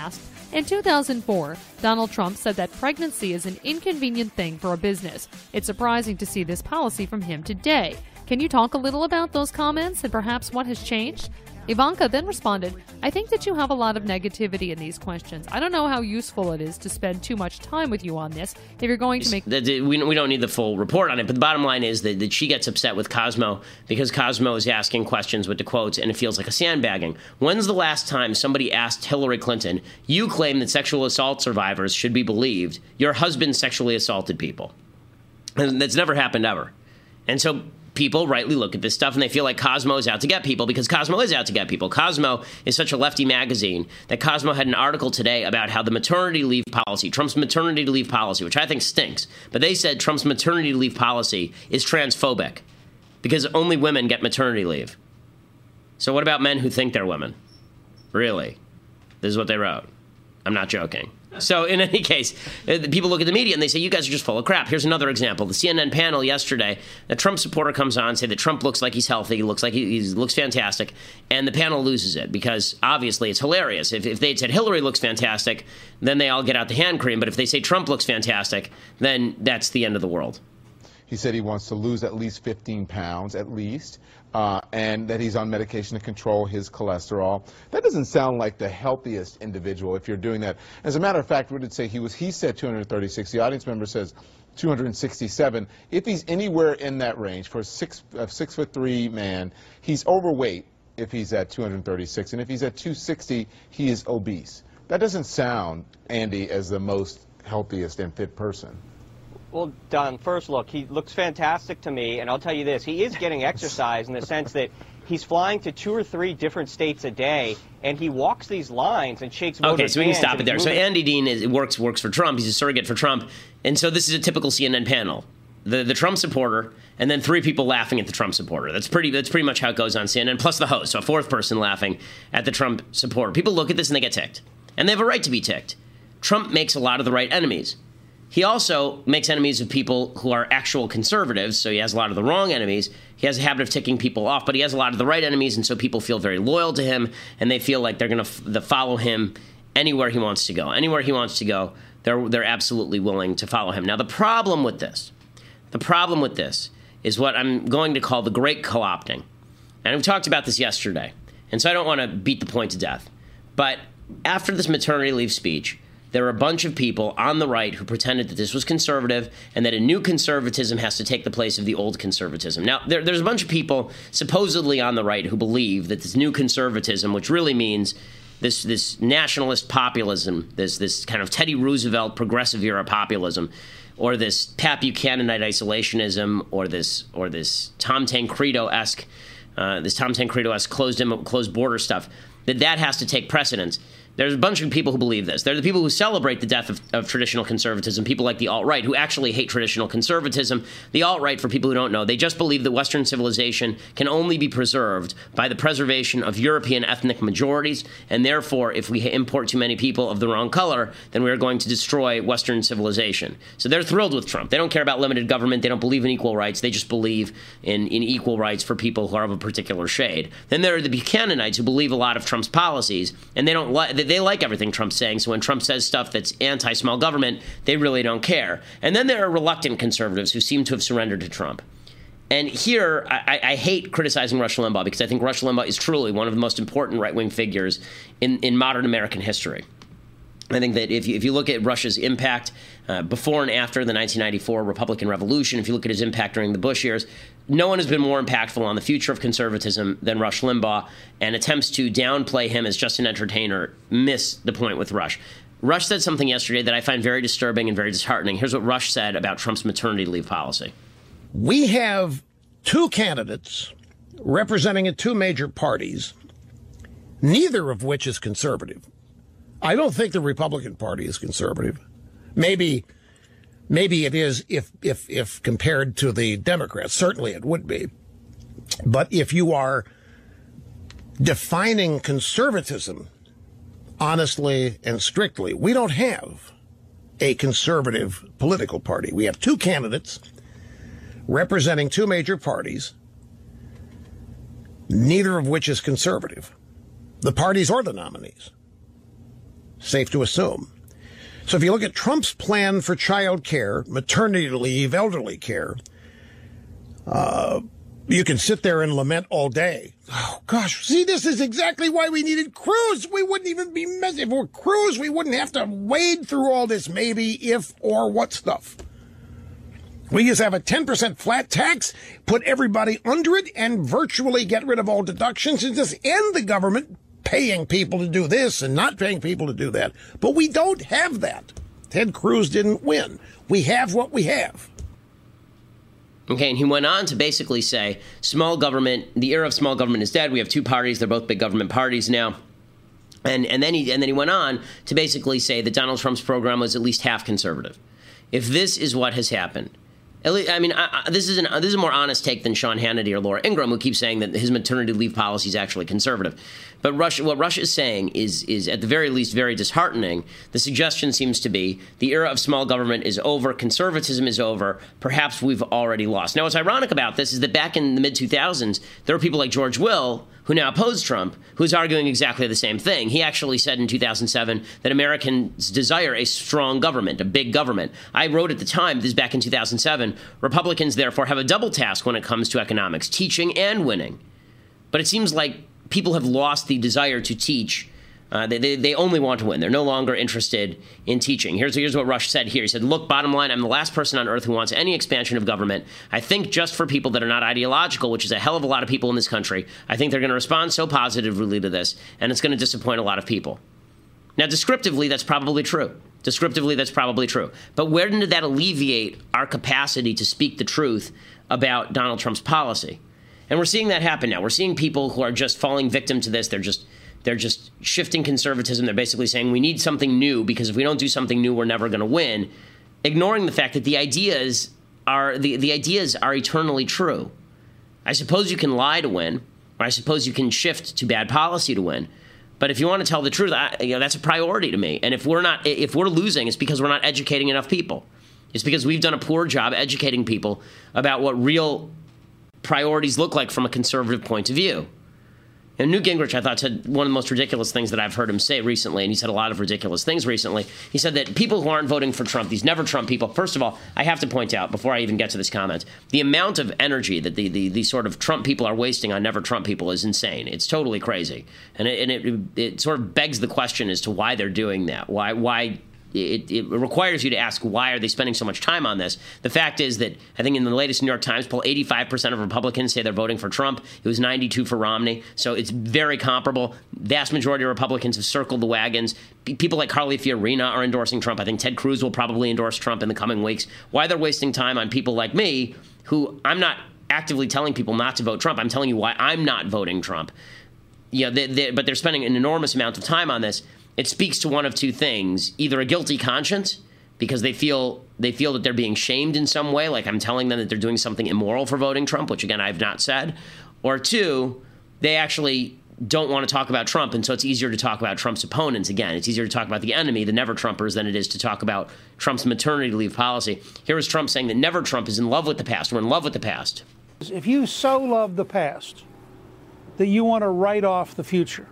In two thousand four, Donald Trump said that pregnancy is an inconvenient thing for a business. It's surprising to see this policy from him today. Can you talk a little about those comments and perhaps what has changed? Ivanka then responded, I think that you have a lot of negativity in these questions. I don't know how useful it is to spend too much time with you on this if you're going to make... We don't need the full report on it, but the bottom line is that, that she gets upset with Cosmo because Cosmo is asking questions with the quotes, and it feels like a sandbagging. When's the last time somebody asked Hillary Clinton, you claim that sexual assault survivors should be believed, your husband sexually assaulted people? And that's never happened ever. And so... people rightly look at this stuff and they feel like Cosmo is out to get people because Cosmo is out to get people. Cosmo is such a lefty magazine that Cosmo had an article today about how the maternity leave policy, Trump's maternity leave policy, which I think stinks, but they said Trump's maternity leave policy is transphobic because only women get maternity leave. So what about men who think they're women? Really? This is what they wrote. I'm not joking. So in any case, people look at the media and they say, you guys are just full of crap. Here's another example. The C N N panel yesterday, a Trump supporter comes on and say that Trump looks like he's healthy. He looks like he, he looks fantastic. And the panel loses it because obviously it's hilarious. If, if they'd said Hillary looks fantastic, then they all get out the hand cream. But if they say Trump looks fantastic, then that's the end of the world. He said he wants to lose at least fifteen pounds, at least, uh, and that he's on medication to control his cholesterol. That doesn't sound like the healthiest individual if you're doing that. As a matter of fact, we would say he was, he said two hundred thirty-six. The audience member says two hundred sixty-seven. If he's anywhere in that range for a six, a six foot three man, he's overweight if he's at two hundred thirty-six. And if he's at two sixty, he is obese. That doesn't sound, Andy, as the most healthiest and fit person. Well, Don, first look, he looks fantastic to me, and I'll tell you this, he is getting exercise in the sense that he's flying to two or three different states a day, and he walks these lines and shakes voters' Okay, so we can stop it there. So moving. Andy Dean is, works works for Trump. He's a surrogate for Trump. And so this is a typical C N N panel. The the Trump supporter, and then three people laughing at the Trump supporter. That's pretty That's pretty much how it goes on C N N, plus the host, so a fourth person laughing at the Trump supporter. People look at this and they get ticked. And they have a right to be ticked. Trump makes a lot of the right enemies. He also makes enemies of people who are actual conservatives, so he has a lot of the wrong enemies. He has a habit of ticking people off, but he has a lot of the right enemies, and so people feel very loyal to him, and they feel like they're going to f- follow him anywhere he wants to go. Anywhere he wants to go, they're they're absolutely willing to follow him. Now, the problem with this, the problem with this is what I'm going to call the great co-opting. And we talked about this yesterday, and so I don't want to beat the point to death. But after this maternity leave speech, there were a bunch of people on the right who pretended that this was conservative and that a new conservatism has to take the place of the old conservatism. Now, there, there's a bunch of people supposedly on the right who believe that this new conservatism, which really means this this nationalist populism, this this kind of Teddy Roosevelt progressive era populism, or this Pat Buchananite isolationism, or this or this Tom Tancredo-esque, uh, this Tom Tancredo-esque closed closed border stuff, that that has to take precedence. There's a bunch of people who believe this. They're the people who celebrate the death of, of traditional conservatism, people like the alt-right, who actually hate traditional conservatism. The alt-right, for people who don't know, they just believe that Western civilization can only be preserved by the preservation of European ethnic majorities, and therefore, if we import too many people of the wrong color, then we are going to destroy Western civilization. So they're thrilled with Trump. They don't care about limited government. They don't believe in equal rights. They just believe in, in equal rights for people who are of a particular shade. Then there are the Buchananites who believe a lot of Trump's policies, and they don't like they like everything Trump's saying, so when Trump says stuff that's anti-small government, they really don't care. And then there are reluctant conservatives who seem to have surrendered to Trump. And here, I, I hate criticizing Rush Limbaugh because I think Rush Limbaugh is truly one of the most important right-wing figures in, in modern American history. I think that if you, if you look at Rush's impact uh, before and after the nineteen ninety-four Republican Revolution, if you look at his impact during the Bush years, no one has been more impactful on the future of conservatism than Rush Limbaugh, and attempts to downplay him as just an entertainer miss the point with Rush. Rush said something yesterday that I find very disturbing and very disheartening. Here's what Rush said about Trump's maternity leave policy. We have two candidates representing two major parties, neither of which is conservative. I don't think the Republican Party is conservative. Maybe maybe it is if if if compared to the Democrats. Certainly it would be. But if you are defining conservatism honestly and strictly, we don't have a conservative political party. We have two candidates representing two major parties, neither of which is conservative. The parties or the nominees. safe to assume. So if you look at Trump's plan for child care, maternity leave, elderly care, uh, you can sit there and lament all day. Oh, gosh, see, this is exactly why we needed Cruz. We wouldn't even be messy. If we were Cruz, we wouldn't have to wade through all this maybe, if, or what stuff. We just have a ten percent flat tax, put everybody under it, and virtually get rid of all deductions and just end the government paying people to do this and not paying people to do that. But we don't have that. Ted Cruz didn't win. We have what we have. Okay, and he went on to basically say, small government, the era of small government is dead. We have two parties. They're both big government parties now. And and then he and then he went on to basically say that Donald Trump's program was at least half conservative. If this is what has happened, at least, I mean, I, I, this is an this is a more honest take than Sean Hannity or Laura Ingraham, who keep saying that his maternity leave policy is actually conservative. But Russia, what Russia is saying is, is at the very least very disheartening. The suggestion seems to be the era of small government is over, conservatism is over, perhaps we've already lost. Now, what's ironic about this is that back in the mid two thousands, there were people like George Will, who now oppose Trump, who's arguing exactly the same thing. He actually said in two thousand seven that Americans desire a strong government, a big government. I wrote at the time, this is back in two thousand seven, Republicans therefore have a double task when it comes to economics, teaching and winning. But it seems like people have lost the desire to teach. Uh, they, they, they only want to win. They're no longer interested in teaching. Here's, here's what Rush said here. He said, look, bottom line, I'm the last person on earth who wants any expansion of government. I think just for people that are not ideological, which is a hell of a lot of people in this country, I think they're going to respond so positively to this, and it's going to disappoint a lot of people. Now, descriptively, that's probably true. Descriptively, that's probably true. But where did that alleviate our capacity to speak the truth about Donald Trump's policy? And we're seeing that happen now. We're seeing people who are just falling victim to this. They're just they're just shifting conservatism. They're basically saying we need something new because if we don't do something new, we're never going to win, ignoring the fact that the ideas are the, the ideas are eternally true. I suppose you can lie to win, or I suppose you can shift to bad policy to win. But if you want to tell the truth, I, you know, that's a priority to me. And if we're not, if we're losing, it's because we're not educating enough people. It's because we've done a poor job educating people about what real priorities look like from a conservative point of view. And Newt Gingrich, I thought, said one of the most ridiculous things that I've heard him say recently, and he said a lot of ridiculous things recently. He said that people who aren't voting for Trump, these never Trump people, first of all, I have to point out, before I even get to this comment, the amount of energy that the, the, the sort of Trump people are wasting on never Trump people is insane. It's totally crazy. And it, and it, it sort of begs the question as to why they're doing that. Why why It, it requires you to ask, why are they spending so much time on this? The fact is that I think in the latest New York Times poll, eighty-five percent of Republicans say they're voting for Trump. It was ninety-two for Romney. So it's very comparable. Vast majority of Republicans have circled the wagons. People like Carly Fiorina are endorsing Trump. I think Ted Cruz will probably endorse Trump in the coming weeks. Why they're wasting time on people like me, who I'm not actively telling people not to vote Trump. I'm telling you why I'm not voting Trump. You know, they, they, but they're spending an enormous amount of time on this. It speaks to one of two things: either a guilty conscience, because they feel they feel that they're being shamed in some way, like I'm telling them that they're doing something immoral for voting Trump, which again I've not said, or two, they actually don't want to talk about Trump, and so it's easier to talk about Trump's opponents. Again, it's easier to talk about the enemy, the never-Trumpers, than it is to talk about Trump's maternity leave policy. Here is Trump saying that never-Trump is in love with the past. We're in love with the past. If you so love the past that you want to write off the future,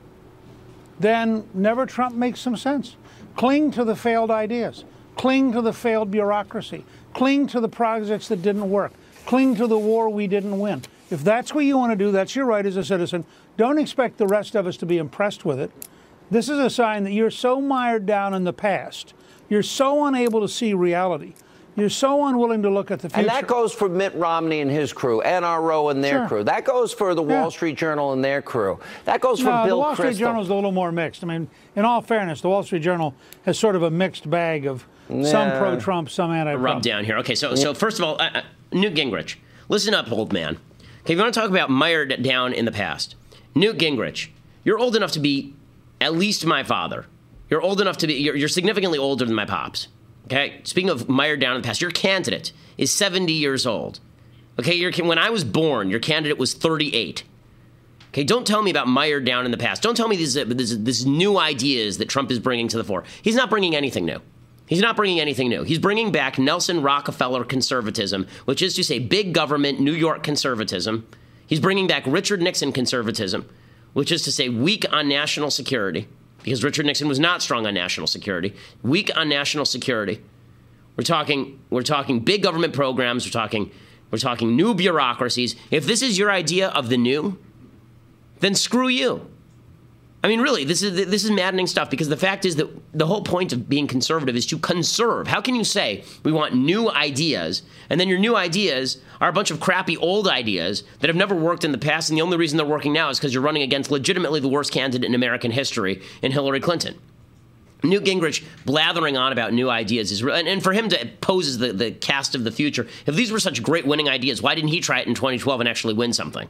then never Trump makes some sense. Cling to the failed ideas. Cling to the failed bureaucracy. Cling to the projects that didn't work. Cling to the war we didn't win. If that's what you want to do, that's your right as a citizen. Don't expect the rest of us to be impressed with it. This is a sign that you're so mired down in the past. You're so unable to see reality. You're so unwilling to look at the future. And that goes for Mitt Romney and his crew, N R O and their Sure. crew. That goes for the Yeah. Wall Street Journal and their crew. That goes for no, Bill the Wall Street Crystal. Journal is a little more mixed. I mean, in all fairness, the Wall Street Journal has sort of a mixed bag of some Nah. pro-Trump, some anti-Trump. Rub down here. Okay, so so first of all, uh, uh, Newt Gingrich, listen up, old man. Okay, if you want to talk about mired down in the past, Newt Gingrich, you're old enough to be at least my father. You're old enough to be. You're, you're significantly older than my pops. Okay, speaking of mired down in the past, your candidate is seventy years old. Okay, your, when I was born, your candidate was thirty-eight. Okay, don't tell me about mired down in the past. Don't tell me these, uh, this, this new ideas that Trump is bringing to the fore. He's not bringing anything new. He's not bringing anything new. He's bringing back Nelson Rockefeller conservatism, which is to say big government New York conservatism. He's bringing back Richard Nixon conservatism, which is to say weak on national security. because Richard Nixon was not strong on national security, weak on national security. We're talking, we're talking big government programs. We're talking, we're talking new bureaucracies. If this is your idea of the new, then screw you. I mean, really, this is this is maddening stuff, because the fact is that the whole point of being conservative is to conserve. How can you say we want new ideas, and then your new ideas are a bunch of crappy old ideas that have never worked in the past, and the only reason they're working now is because you're running against legitimately the worst candidate in American history in Hillary Clinton? Newt Gingrich blathering on about new ideas is, and, and for him to pose as the, the cast of the future, if these were such great winning ideas, why didn't he try it in twenty twelve and actually win something?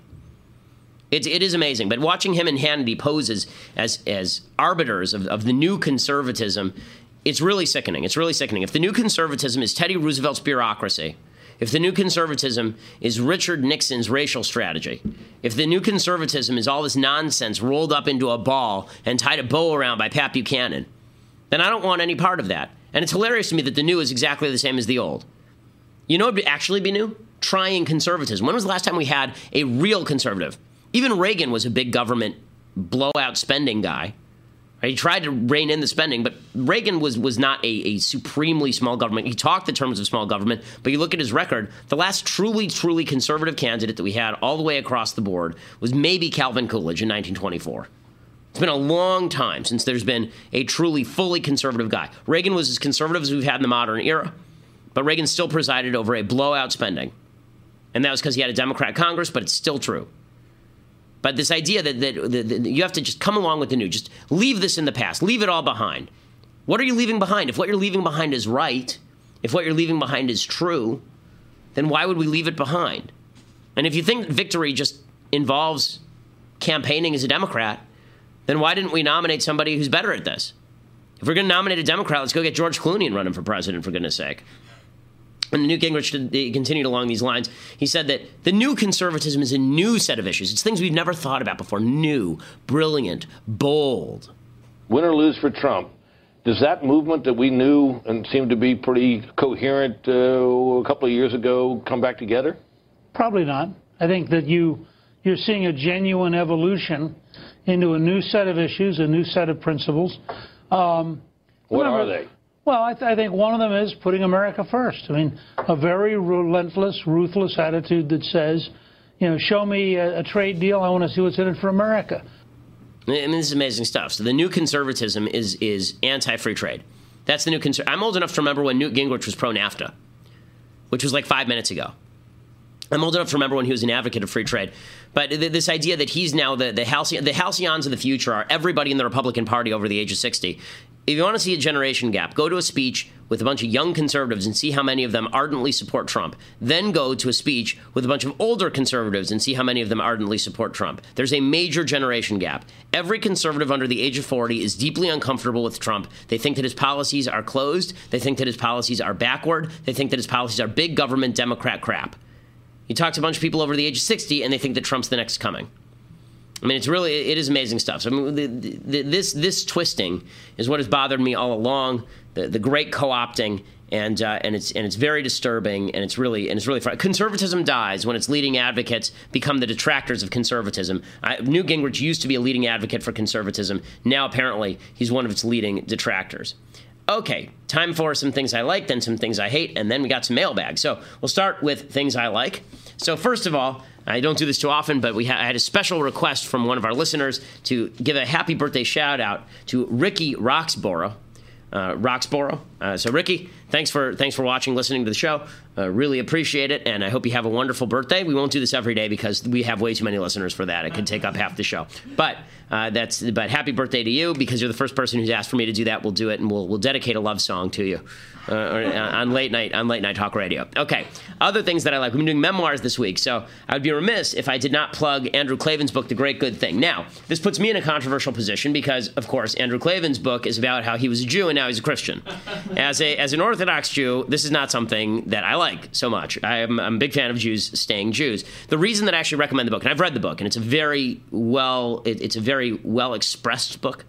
It, it is amazing, but watching him and Hannity pose as as, as arbiters of, of the new conservatism, it's really sickening. It's really sickening. If the new conservatism is Teddy Roosevelt's bureaucracy, if the new conservatism is Richard Nixon's racial strategy, if the new conservatism is all this nonsense rolled up into a ball and tied a bow around by Pat Buchanan, then I don't want any part of that. And it's hilarious to me that the new is exactly the same as the old. You know what would actually be new? Trying conservatism. When was the last time we had a real conservative? Even Reagan was a big government blowout spending guy. Right? He tried to rein in the spending, but Reagan was was not a, a supremely small government. He talked in terms of small government, but you look at his record, the last truly, truly conservative candidate that we had all the way across the board was maybe Calvin Coolidge in nineteen twenty-four. It's been a long time since there's been a truly, fully conservative guy. Reagan was as conservative as we've had in the modern era, but Reagan still presided over a blowout spending. And that was because he had a Democrat Congress, but it's still true. But this idea that, that, that, that you have to just come along with the new, just leave this in the past, leave it all behind. What are you leaving behind? If what you're leaving behind is right, if what you're leaving behind is true, then why would we leave it behind? And if you think victory just involves campaigning as a Democrat, then why didn't we nominate somebody who's better at this? If we're going to nominate a Democrat, let's go get George Clooney and run him for president, for goodness sake. And Newt Gingrich continued along these lines. He said that the new conservatism is a new set of issues. It's things we've never thought about before. New, brilliant, bold. Win or lose for Trump, does that movement that we knew and seemed to be pretty coherent uh, a couple of years ago come back together? Probably not. I think that you, you're seeing a genuine evolution into a new set of issues, a new set of principles. Um, what remember, are they? Well, I, th- I think one of them is putting America first. I mean, a very relentless, ruthless attitude that says, you know, show me a, a trade deal. I want to see what's in it for America. I mean, this is amazing stuff. So the new conservatism is is anti-free trade. That's the new conser- I'm old enough to remember when Newt Gingrich was pro-NAFTA, which was like five minutes ago. I'm old enough to remember when he was an advocate of free trade. But th- this idea that he's now the the, halcyon, the halcyons of the future are everybody in the Republican Party over the age of sixty. If you want to see a generation gap, go to a speech with a bunch of young conservatives and see how many of them ardently support Trump. Then go to a speech with a bunch of older conservatives and see how many of them ardently support Trump. There's a major generation gap. Every conservative under the age of forty is deeply uncomfortable with Trump. They think that his policies are closed. They think that his policies are backward. They think that his policies are big government Democrat crap. You talk to a bunch of people over the age of sixty and they think that Trump's the next coming. I mean, it's really, it is amazing stuff. So, I mean, the, the, this this twisting is what has bothered me all along. The the great co-opting, and uh, and it's and it's very disturbing, and it's really and it's really fun. Conservatism dies when its leading advocates become the detractors of conservatism. I, Newt Gingrich used to be a leading advocate for conservatism. Now, apparently, he's one of its leading detractors. Okay, time for some things I like, then some things I hate, and then we got some mailbag. So we'll start with things I like. So first of all, I don't do this too often, but we ha- I had a special request from one of our listeners to give a happy birthday shout out to Ricky Roxborough. Uh, Roxborough. Uh, so Ricky, thanks for thanks for watching, listening to the show. Uh, really appreciate it, and I hope you have a wonderful birthday. We won't do this every day because we have way too many listeners for that. It could take up half the show. But uh, that's but happy birthday to you, because you're the first person who's asked for me to do that. We'll do it, and we'll we'll dedicate a love song to you uh, on late night on late night talk radio. Okay, other things that I like. We've been doing memoirs this week, so I would be remiss if I did not plug Andrew Klavan's book, The Great Good Thing. Now, this puts me in a controversial position because, of course, Andrew Klavan's book is about how he was a Jew and now he's a Christian. As a as an Orthodox Jew, this is not something that I like so much. I am, I'm a big fan of Jews staying Jews. The reason that I actually recommend the book, and I've read the book, and it's a very well it, it's a very well expressed book,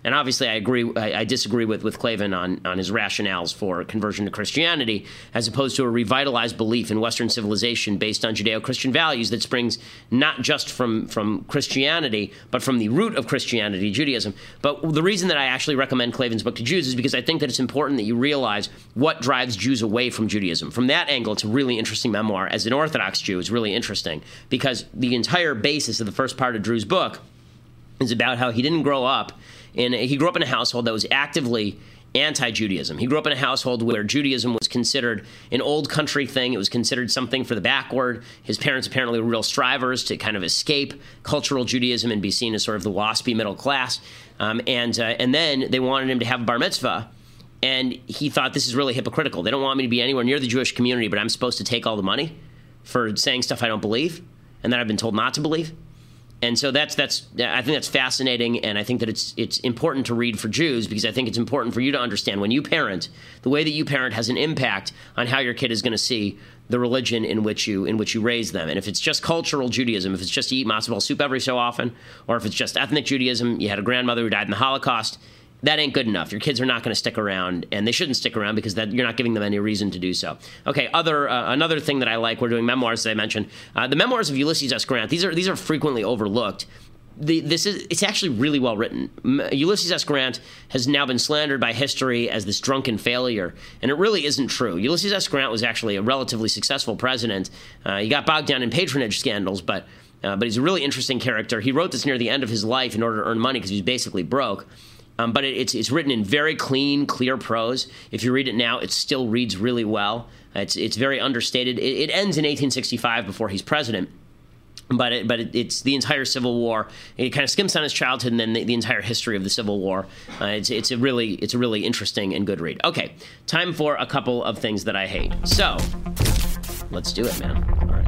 And obviously, I agree. I, I disagree with with Klavan on on his rationales for conversion to Christianity, as opposed to a revitalized belief in Western civilization based on Judeo-Christian values that springs not just from from Christianity, but from the root of Christianity, Judaism. But the reason that I actually recommend Klavan's book to Jews is because I think that it's important that you realize what drives Jews away from Judaism. From that angle, it's a really interesting memoir. As an Orthodox Jew, it's really interesting because the entire basis of the first part of Drew's book is about how he didn't grow up in, he grew up in a household that was actively anti-Judaism. He grew up in a household where Judaism was considered an old country thing. It was considered something for the backward. His parents apparently were real strivers to kind of escape cultural Judaism and be seen as sort of the waspy middle class. Um, and uh, and then they wanted him to have a bar mitzvah. And he thought, this is really hypocritical. They don't want me to be anywhere near the Jewish community, but I'm supposed to take all the money for saying stuff I don't believe and that I've been told not to believe. And so that's that's I think that's fascinating, and I think that it's it's important to read for Jews because I think it's important for you to understand when you parent, the way that you parent has an impact on how your kid is going to see the religion in which you in which you raise them. And if it's just cultural Judaism, if it's just to eat matzo ball soup every so often, or if it's just ethnic Judaism, you had a grandmother who died in the Holocaust, that ain't good enough. Your kids are not going to stick around, and they shouldn't stick around because that you're not giving them any reason to do so. Okay, other uh, another thing that I like, we're doing memoirs, as I mentioned. Uh, the memoirs of Ulysses S. Grant, these are these are frequently overlooked. The, this is it's actually really well written. M- Ulysses S. Grant has now been slandered by history as this drunken failure, and it really isn't true. Ulysses S. Grant was actually a relatively successful president. Uh, he got bogged down in patronage scandals, but uh, but he's a really interesting character. He wrote this near the end of his life in order to earn money because he was basically broke. Um, but it, it's it's written in very clean, clear prose. If you read it now, it still reads really well. It's it's very understated. It, it ends in eighteen sixty-five before he's president. But it, but it, it's the entire Civil War. It kind of skims on his childhood and then the, the entire history of the Civil War. Uh, it's it's a really it's a really interesting and good read. Okay, time for a couple of things that I hate. So let's do it, man. All right.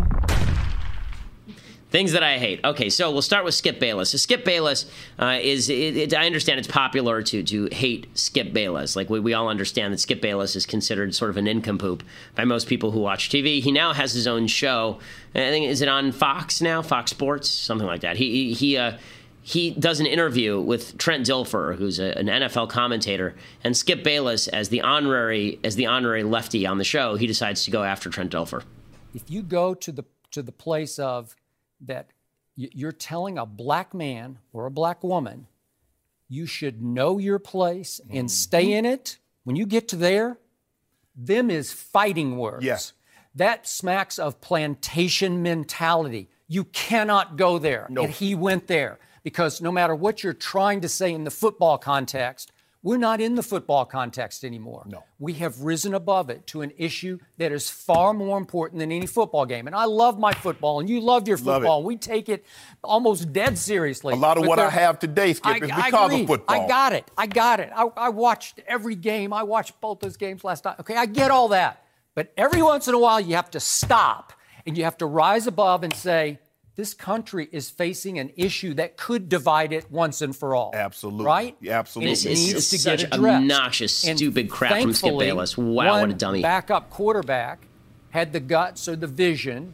Things that I hate. Okay, so we'll start with Skip Bayless. So Skip Bayless uh, is, it, it, I understand it's popular to to hate Skip Bayless. Like, we, we all understand that Skip Bayless is considered sort of a nincompoop by most people who watch T V. He now has his own show. I think, is it on Fox now? Fox Sports? Something like that. He, he, he uh, he does an interview with Trent Dilfer, who's a, an N F L commentator, and Skip Bayless, as the honorary as the honorary lefty on the show, he decides to go after Trent Dilfer. If you go to the to the place of that you're telling a black man or a black woman, you should know your place and stay in it. When you get to there, them is fighting words. Yes. That smacks of plantation mentality. You cannot go there. No. And he went there because no matter what you're trying to say in the football context, we're not in the football context anymore. No. We have risen above it to an issue that is far more important than any football game. And I love my football, and you love your Love football. it. We take it almost dead seriously. A lot of But what there- I have today, Skip, I, is I because agree. of football. I got it. I got it. I, I watched every game. I watched both those games last night. Okay, I get all that. But every once in a while, you have to stop, and you have to rise above and say, this country is facing an issue that could divide it once and for all. Absolutely. Right? Yeah, absolutely. This It is needs to such get addressed. obnoxious, And stupid crap from Skip thankfully, Bayless. Wow, what one a dummy. backup quarterback had the guts or the vision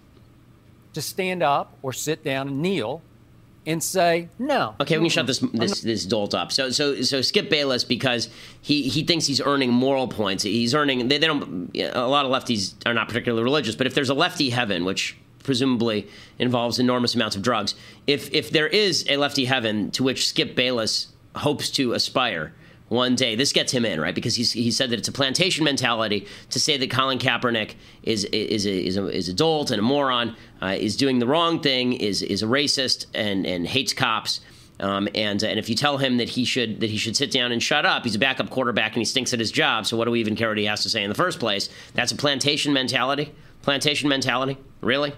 to stand up or sit down and kneel and say, no. Okay, we can shut this this this dolt up. So so so Skip Bayless, because he, he thinks he's earning moral points. He's earning. They, they don't. A lot of lefties are not particularly religious, but if there's a lefty heaven, which presumably involves enormous amounts of drugs, if if there is a lefty heaven to which Skip Bayless hopes to aspire one day, this gets him in, right? Because he's, he said that it's a plantation mentality to say that Colin Kaepernick is is a, is a, is a dolt and a moron, uh, is doing the wrong thing, is is a racist and and hates cops. Um, and and if you tell him that he should that he should sit down and shut up, he's a backup quarterback and he stinks at his job. So what do we even care what he has to say in the first place? That's a plantation mentality. Plantation mentality, really?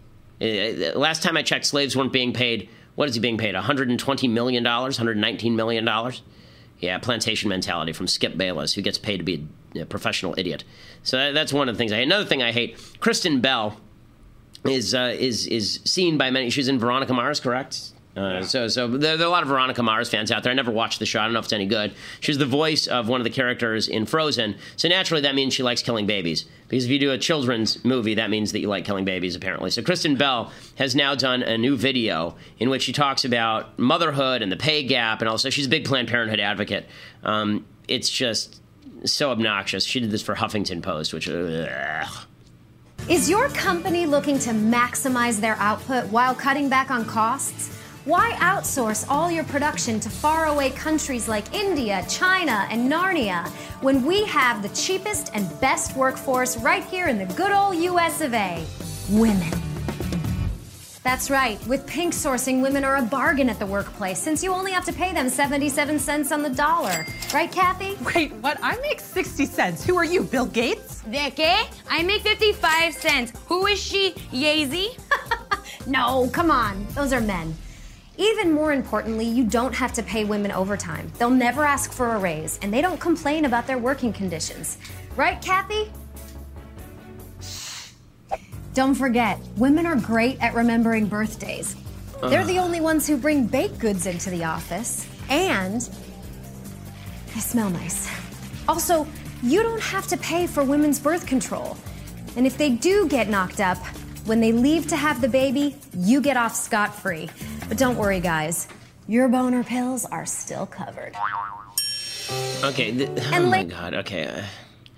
Uh, last time I checked, slaves weren't being paid. What is he being paid? one hundred twenty million dollars, one hundred nineteen million dollars? Yeah, plantation mentality from Skip Bayless, who gets paid to be a, a professional idiot. So that, that's one of the things I hate. Another thing I hate, Kristen Bell is uh, is is seen by many. She's in Veronica Mars, correct? Uh, so, so there, there are a lot of Veronica Mars fans out there. I never watched the show. I don't know if it's any good. She's the voice of one of the characters in Frozen. So naturally, that means she likes killing babies. Because if you do a children's movie, that means that you like killing babies, apparently. So Kristen Bell has now done a new video in which she talks about motherhood and the pay gap, and also she's a big Planned Parenthood advocate. Um, it's just so obnoxious. She did this for Huffington Post, which... Ugh. Is your company looking to maximize their output while cutting back on costs? Why outsource all your production to faraway countries like India, China, and Narnia when we have the cheapest and best workforce right here in the good old U S of A? Women. That's right. With Pink Sourcing, women are a bargain at the workplace since you only have to pay them seventy-seven cents on the dollar. Right, Kathy? Wait, what? I make sixty cents. Who are you, Bill Gates? ¿De qué? I make fifty-five cents. Who is she, Yeezy? No, come on. Those are men. Even more importantly, you don't have to pay women overtime. They'll never ask for a raise, and they don't complain about their working conditions. Right, Kathy? Don't forget, women are great at remembering birthdays. Uh. They're the only ones who bring baked goods into the office, and they smell nice. Also, you don't have to pay for women's birth control. And if they do get knocked up, when they leave to have the baby, you get off scot-free. But don't worry, guys. Your boner pills are still covered. Okay. Th- oh, my God. Okay. Uh,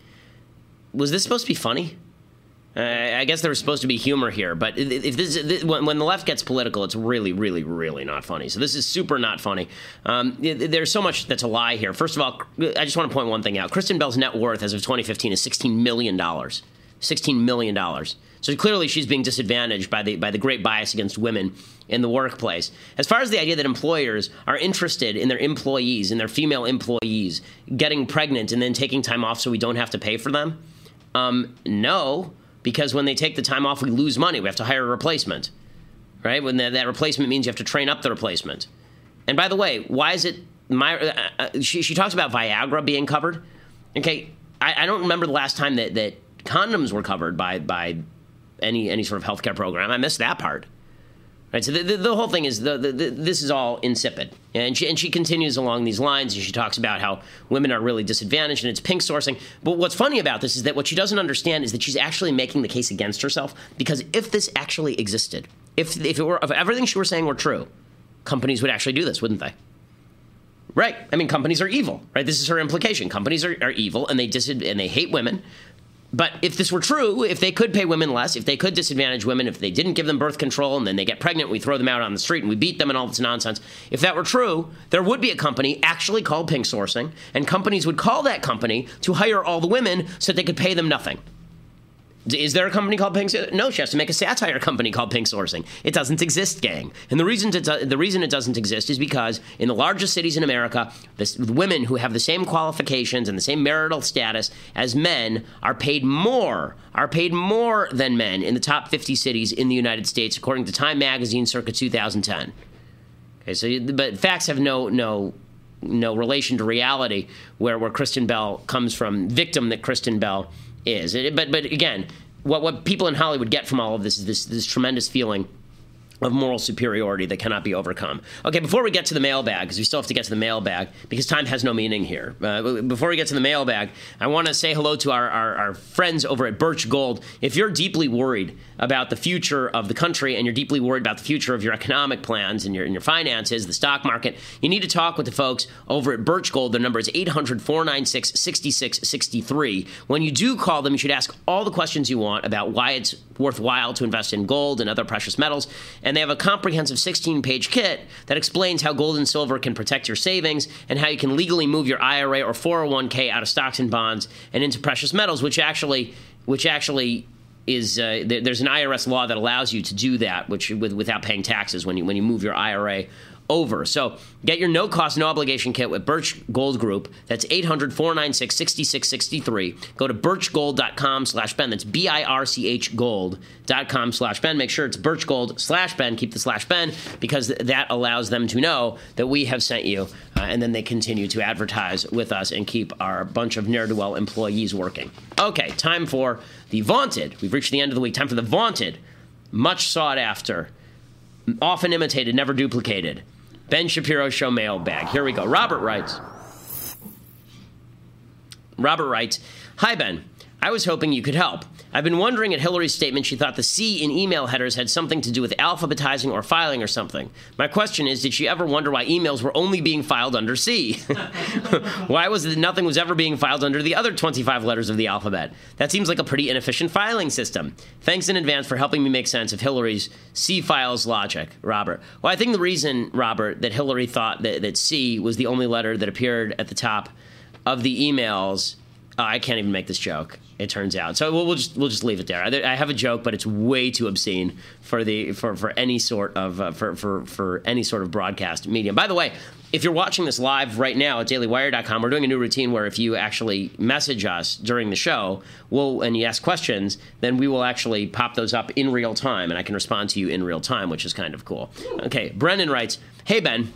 was this supposed to be funny? Uh, I guess there was supposed to be humor here, but if this, this when, when the left gets political, it's really, really, really not funny. So this is super not funny. Um, there's so much that's a lie here. First of all, I just want to point one thing out. Kristen Bell's net worth as of twenty fifteen is sixteen million dollars. sixteen million dollars. So clearly she's being disadvantaged by the by the great bias against women in the workplace. As far as the idea that employers are interested in their employees, in their female employees, getting pregnant and then taking time off so we don't have to pay for them, um, no, because when they take the time off, we lose money. We have to hire a replacement, right? When the, that replacement means you have to train up the replacement. And by the way, why is it my? Uh, uh, she, she talks about Viagra being covered. Okay, I, I don't remember the last time that that condoms were covered by by. any any sort of healthcare program. I missed that part. Right, so the, the, the whole thing is the, the, the, this is all insipid, and she and she continues along these lines, and she talks about how women are really disadvantaged, and it's pink sourcing. But what's funny about this is that what she doesn't understand is that she's actually making the case against herself, because if this actually existed, if if it were if everything she were saying were true, companies would actually do this, wouldn't they? Right? I mean, companies are evil, right? This is her implication. Companies are, are evil, and they dis- and they hate women. But if this were true, if they could pay women less, if they could disadvantage women, if they didn't give them birth control and then they get pregnant, we throw them out on the street and we beat them and all this nonsense. If that were true, there would be a company actually called Pink Sourcing, and companies would call that company to hire all the women so that they could pay them nothing. Is there a company called Pink Sourcing? No, she has to make a satire company called Pink Sourcing. It doesn't exist, gang. And the reason it do- the reason it doesn't exist is because in the largest cities in America, this, women who have the same qualifications and the same marital status as men are paid more, are paid more than men in the top fifty cities in the United States, according to Time Magazine circa two thousand ten. Okay, so but facts have no no no relation to reality, where where Kristen Bell comes from, victim that Kristen Bell is. But but again, what what people in Hollywood get from all of this is this this tremendous feeling of moral superiority that cannot be overcome. Okay, before we get to the mailbag, because we still have to get to the mailbag, because time has no meaning here. Uh, before we get to the mailbag, I want to say hello to our, our, our friends over at Birch Gold. If you're deeply worried about the future of the country and you're deeply worried about the future of your economic plans and your, and your finances, the stock market, you need to talk with the folks over at Birch Gold. Their number is eight hundred, four nine six, six six six three. When you do call them, you should ask all the questions you want about why it's worthwhile to invest in gold and other precious metals. And they have a comprehensive sixteen-page kit that explains how gold and silver can protect your savings and how you can legally move your I R A or four oh one k out of stocks and bonds and into precious metals, which actually, which actually is uh, th- there's an I R S law that allows you to do that, which with, without paying taxes when you when you move your I R A over. So get your no-cost, no-obligation kit with Birch Gold Group. That's eight hundred, four nine six, six six six three. Go to birch gold dot com slash Ben. That's B I R C H gold dot com slash Ben. Make sure it's birch gold slash Ben. Keep the slash Ben, because th- that allows them to know that we have sent you, uh, and then they continue to advertise with us and keep our bunch of ne'er-do-well employees working. Okay, time for the vaunted. We've reached the end of the week. Time for the vaunted, much sought-after Often imitated, never duplicated. Ben Shapiro Show mailbag. Here we go. Robert writes. Robert writes, "Hi, Ben. I was hoping you could help. I've been wondering at Hillary's statement she thought the C in email headers had something to do with alphabetizing or filing or something. My question is, did she ever wonder why emails were only being filed under C? Why was it that nothing was ever being filed under the other twenty-five letters of the alphabet? That seems like a pretty inefficient filing system. Thanks in advance for helping me make sense of Hillary's C files logic, Robert." Well, I think the reason, Robert, that Hillary thought that, that C was the only letter that appeared at the top of the emails, uh, I can't even make this joke, it turns out. So we'll, we'll just we'll just leave it there. I, I have a joke, but it's way too obscene for the for, for any sort of uh, for, for for any sort of broadcast medium. By the way, if you're watching this live right now at daily wire dot com, we're doing a new routine where if you actually message us during the show, we'll and you ask questions, then we will actually pop those up in real time, and I can respond to you in real time, which is kind of cool. Okay, Brendan writes, "Hey Ben.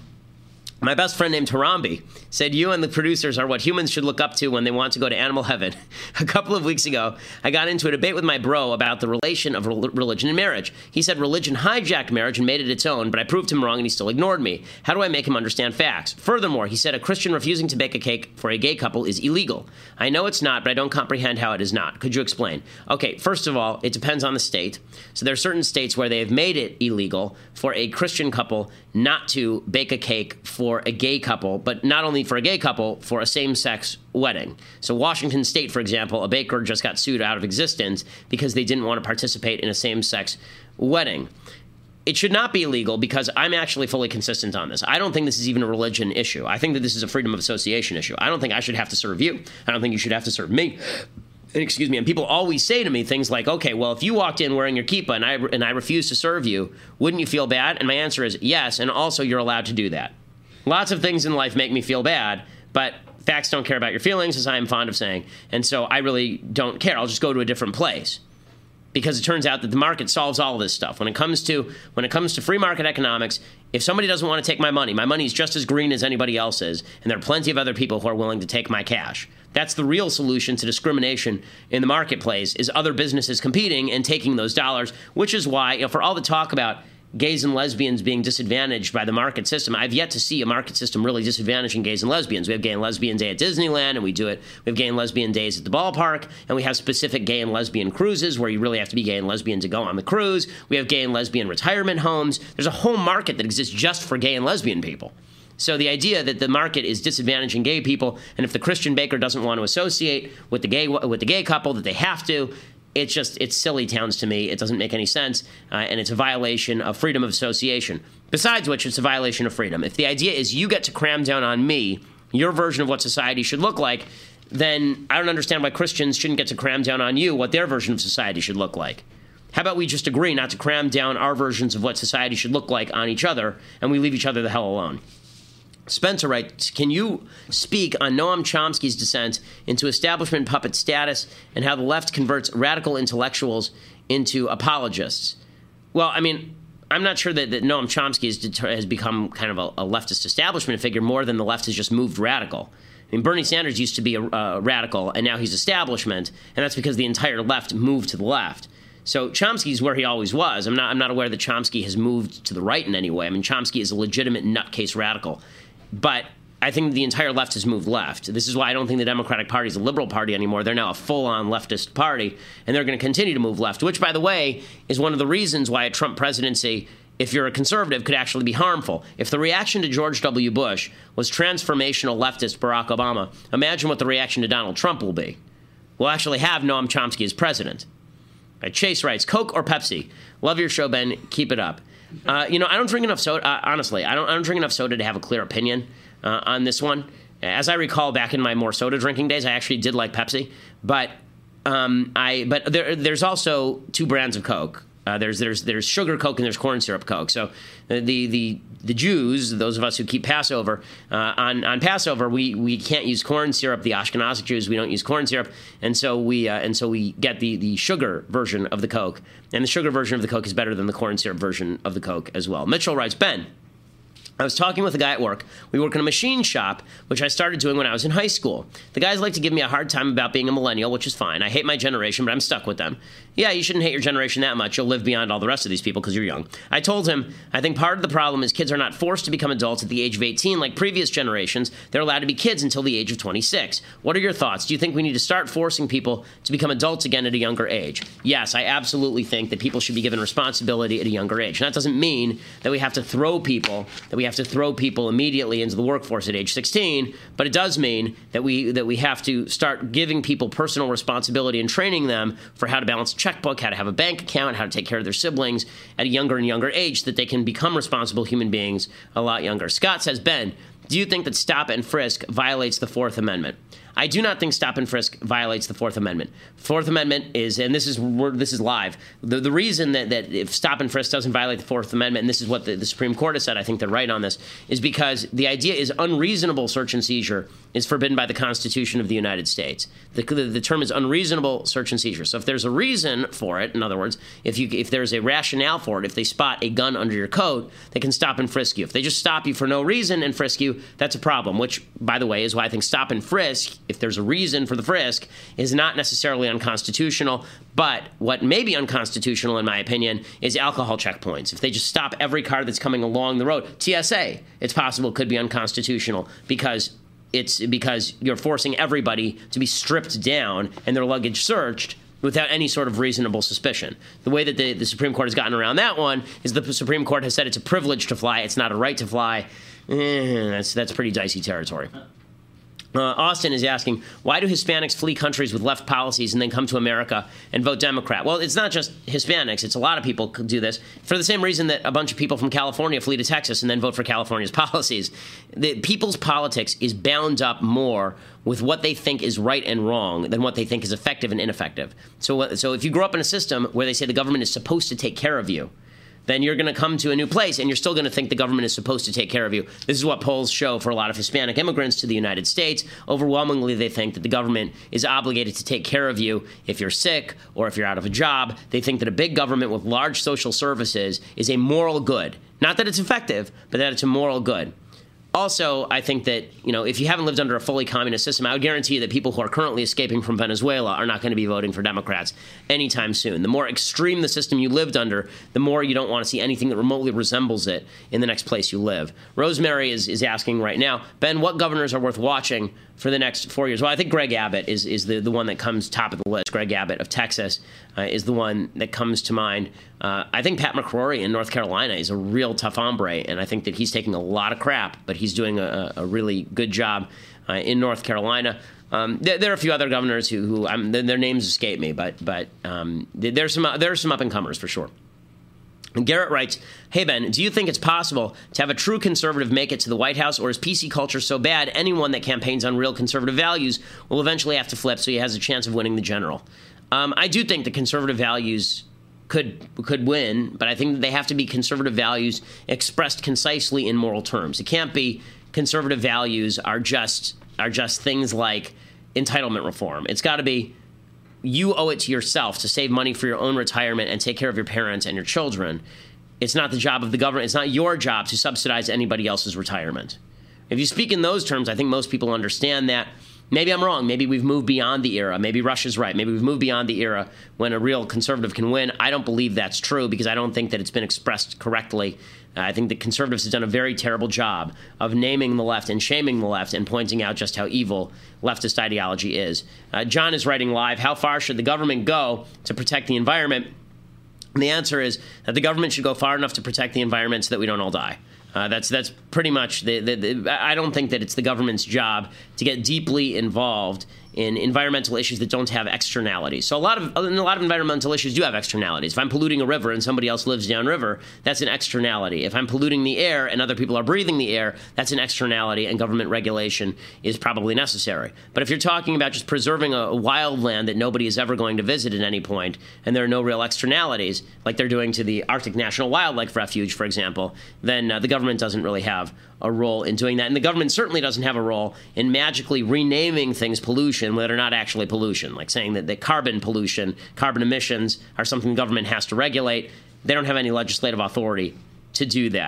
My best friend named Harambe said you and the producers are what humans should look up to when they want to go to animal heaven. A couple of weeks ago, I got into a debate with my bro about the relation of religion and marriage. He said religion hijacked marriage and made it its own, but I proved him wrong and he still ignored me. How do I make him understand facts? Furthermore, he said a Christian refusing to bake a cake for a gay couple is illegal. I know it's not, but I don't comprehend how it is not. Could you explain?" Okay, first of all, it depends on the state. So there are certain states where they have made it illegal for a Christian couple not to bake a cake for a gay couple, but not only for a gay couple, for a same-sex wedding. So Washington State, for example, a baker just got sued out of existence because they didn't want to participate in a same-sex wedding. It should not be illegal because I'm actually fully consistent on this. I don't think this is even a religion issue. I think that this is a freedom of association issue. I don't think I should have to serve you. I don't think you should have to serve me. And excuse me, and people always say to me things like, okay, well, if you walked in wearing your kippah and I, and I refused to serve you, wouldn't you feel bad? And my answer is yes, and also you're allowed to do that. Lots of things in life make me feel bad, but facts don't care about your feelings, as I am fond of saying, and so I really don't care. I'll just go to a different place. Because it turns out that the market solves all of this stuff. When it comes to when it comes to free market economics, if somebody doesn't want to take my money, my money is just as green as anybody else's, and there are plenty of other people who are willing to take my cash. That's the real solution to discrimination in the marketplace, is other businesses competing and taking those dollars, which is why, you know, for all the talk about gays and lesbians being disadvantaged by the market system, I've yet to see a market system really disadvantaging gays and lesbians. We have Gay and Lesbian Day at Disneyland, and we do it. We have Gay and Lesbian Days at the ballpark, and we have specific gay and lesbian cruises where you really have to be gay and lesbian to go on the cruise. We have gay and lesbian retirement homes. There's a whole market that exists just for gay and lesbian people. So the idea that the market is disadvantaging gay people, and if the Christian baker doesn't want to associate with the gay with the gay couple, that they have to, it's just, it's silly towns to me. It doesn't make any sense, uh, and it's a violation of freedom of association. Besides which, it's a violation of freedom. If the idea is you get to cram down on me your version of what society should look like, then I don't understand why Christians shouldn't get to cram down on you what their version of society should look like. How about we just agree not to cram down our versions of what society should look like on each other, and we leave each other the hell alone? Spencer writes, can you speak on Noam Chomsky's descent into establishment puppet status and how the left converts radical intellectuals into apologists? Well, I mean, I'm not sure that, that Noam Chomsky has, deter- has become kind of a, a leftist establishment figure more than the left has just moved radical. I mean, Bernie Sanders used to be a uh, radical, and now he's establishment, and that's because the entire left moved to the left. So Chomsky's where he always was. I'm not, I'm not aware that Chomsky has moved to the right in any way. I mean, Chomsky is a legitimate nutcase radical. But I think the entire left has moved left. This is why I don't think the Democratic Party is a liberal party anymore. They're now a full-on leftist party, and they're going to continue to move left, which, by the way, is one of the reasons why a Trump presidency, if you're a conservative, could actually be harmful. If the reaction to George W. Bush was transformational leftist Barack Obama, imagine what the reaction to Donald Trump will be. We'll actually have Noam Chomsky as president. Right, Chase writes, Coke or Pepsi? Love your show, Ben. Keep it up. Uh, you know, I don't drink enough soda. Uh, honestly, I don't, I don't drink enough soda to have a clear opinion uh, on this one. As I recall, back in my more soda drinking days, I actually did like Pepsi. But um, I, but there, there's also two brands of Coke. Uh, there's there's there's sugar Coke and there's corn syrup Coke. So the the the Jews, those of us who keep Passover, uh, on on Passover we, we can't use corn syrup. The Ashkenazic Jews, we don't use corn syrup, and so we uh, and so we get the the sugar version of the Coke, and the sugar version of the Coke is better than the corn syrup version of the Coke as well. Mitchell writes, Ben, I was talking with a guy at work. We work in a machine shop, which I started doing when I was in high school. The guys like to give me a hard time about being a millennial, which is fine. I hate my generation, but I'm stuck with them. Yeah, you shouldn't hate your generation that much. You'll live beyond all the rest of these people because you're young. I told him, I think part of the problem is kids are not forced to become adults at the age of eighteen like previous generations. They're allowed to be kids until the age of twenty-six. What are your thoughts? Do you think we need to start forcing people to become adults again at a younger age? Yes, I absolutely think that people should be given responsibility at a younger age. And that doesn't mean that we have to throw people, that we have to throw people immediately into the workforce at age sixteen, but it does mean that we that we have to start giving people personal responsibility and training them for how to balance a checkbook, how to have a bank account, how to take care of their siblings at a younger and younger age so that they can become responsible human beings a lot younger. Scott says, Ben, do you think that stop and frisk violates the Fourth Amendment? I do not think stop and frisk violates the Fourth Amendment. Fourth Amendment is, and this is this is live, the, the reason that, that if stop and frisk doesn't violate the Fourth Amendment, and this is what the, the Supreme Court has said, I think they're right on this, is because the idea is unreasonable search and seizure is forbidden by the Constitution of the United States. The, the, the term is unreasonable search and seizure. So if there's a reason for it, in other words, if you if there's a rationale for it, if they spot a gun under your coat, they can stop and frisk you. If they just stop you for no reason and frisk you, that's a problem, which, by the way, is why I think stop and frisk, if there's a reason for the frisk, is not necessarily unconstitutional. But what may be unconstitutional, in my opinion, is alcohol checkpoints. If they just stop every car that's coming along the road, T S A, it's possible, could be unconstitutional because it's because you're forcing everybody to be stripped down and their luggage searched without any sort of reasonable suspicion. The way that the, the Supreme Court has gotten around that one is the Supreme Court has said it's a privilege to fly, it's not a right to fly. Eh, that's that's pretty dicey territory. Uh, Austin is asking, why do Hispanics flee countries with left policies and then come to America and vote Democrat? Well, it's not just Hispanics. It's a lot of people could do this for the same reason that a bunch of people from California flee to Texas and then vote for California's policies. The people's politics is bound up more with what they think is right and wrong than what they think is effective and ineffective. So, so if you grow up in a system where they say the government is supposed to take care of you, then you're going to come to a new place and you're still going to think the government is supposed to take care of you. This is what polls show for a lot of Hispanic immigrants to the United States. Overwhelmingly, they think that the government is obligated to take care of you if you're sick or if you're out of a job. They think that a big government with large social services is a moral good. Not that it's effective, but that it's a moral good. Also, I think that, you know, if you haven't lived under a fully communist system, I would guarantee you that people who are currently escaping from Venezuela are not going to be voting for Democrats anytime soon. The more extreme the system you lived under, the more you don't want to see anything that remotely resembles it in the next place you live. Rosemary is, is asking right now, Ben, what governors are worth watching for the next four years? Well, I think Greg Abbott is, is the, the one that comes top of the list. Greg Abbott of Texas uh, is the one that comes to mind. Uh, I think Pat McCrory in North Carolina is a real tough hombre, and I think that he's taking a lot of crap, but he's doing a, a really good job uh, in North Carolina. Um, there, there are a few other governors who, who I'm, their names escape me, but but um, there's some there are some up and comers for sure. And Garrett writes, hey, Ben, do you think it's possible to have a true conservative make it to the White House, or is P C culture so bad anyone that campaigns on real conservative values will eventually have to flip so he has a chance of winning the general? Um, I do think the conservative values could could win, but I think they have to be conservative values expressed concisely in moral terms. It can't be conservative values are just are just things like entitlement reform. It's got to be you owe it to yourself to save money for your own retirement and take care of your parents and your children. It's not the job of the government. It's not your job to subsidize anybody else's retirement. If you speak in those terms, I think most people understand that. Maybe I'm wrong. Maybe we've moved beyond the era. Maybe Russia's right. Maybe we've moved beyond the era when a real conservative can win. I don't believe that's true because I don't think that it's been expressed correctly. Uh, I think that conservatives have done a very terrible job of naming the left and shaming the left and pointing out just how evil leftist ideology is. Uh, John is writing live, how far should the government go to protect the environment? And the answer is that the government should go far enough to protect the environment so that we don't all die. Uh, that's that's pretty much the, the, the. I don't think that it's the government's job to get deeply involved in environmental issues that don't have externalities. So a lot of a lot of environmental issues do have externalities. If I'm polluting a river and somebody else lives downriver, that's an externality. If I'm polluting the air and other people are breathing the air, that's an externality, and government regulation is probably necessary. But if you're talking about just preserving a, a wild land that nobody is ever going to visit at any point, and there are no real externalities, like they're doing to the Arctic National Wildlife Refuge, for example, then uh, the government doesn't really have a role in doing that. And the government certainly doesn't have a role in magically renaming things pollution that are not actually pollution, like saying that the carbon pollution, carbon emissions are something the government has to regulate. They don't have any legislative authority to do that.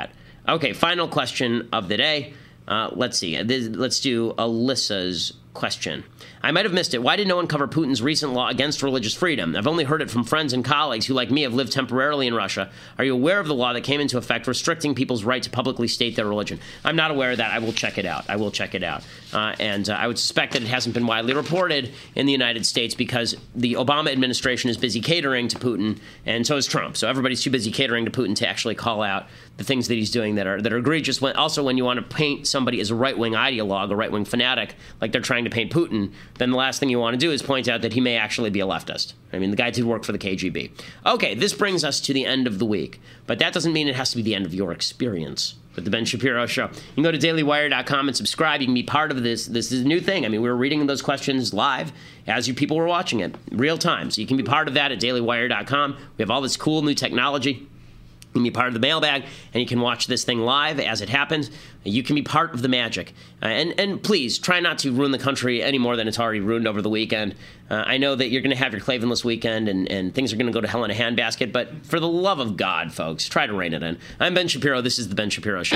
Okay, final question of the day. Uh, let's see. This, let's do Alyssa's question. I might have missed it. Why did no one cover Putin's recent law against religious freedom? I've only heard it from friends and colleagues who, like me, have lived temporarily in Russia. Are you aware of the law that came into effect restricting people's right to publicly state their religion? I'm not aware of that. I will check it out. I will check it out. Uh, and uh, I would suspect that it hasn't been widely reported in the United States because the Obama administration is busy catering to Putin, and so is Trump. So everybody's too busy catering to Putin to actually call out the things that he's doing that are that are egregious. When, also, when you want to paint somebody as a right-wing ideologue, a right-wing fanatic, like they're trying to paint Putin, then the last thing you want to do is point out that he may actually be a leftist. I mean, the guy did work for the K G B. Okay, this brings us to the end of the week, but that doesn't mean it has to be the end of your experience with the Ben Shapiro Show. You can go to daily wire dot com and subscribe. You can be part of this. This is a new thing. I mean, we were reading those questions live as you people were watching it, real time. So you can be part of that at daily wire dot com. We have all this cool new technology. You can be part of the mailbag, and you can watch this thing live as it happens. You can be part of the magic. Uh, and, and please, try not to ruin the country any more than it's already ruined over the weekend. Uh, I know that you're going to have your Klavanless weekend, and, and things are going to go to hell in a handbasket, but for the love of God, folks, try to rein it in. I'm Ben Shapiro. This is The Ben Shapiro Show.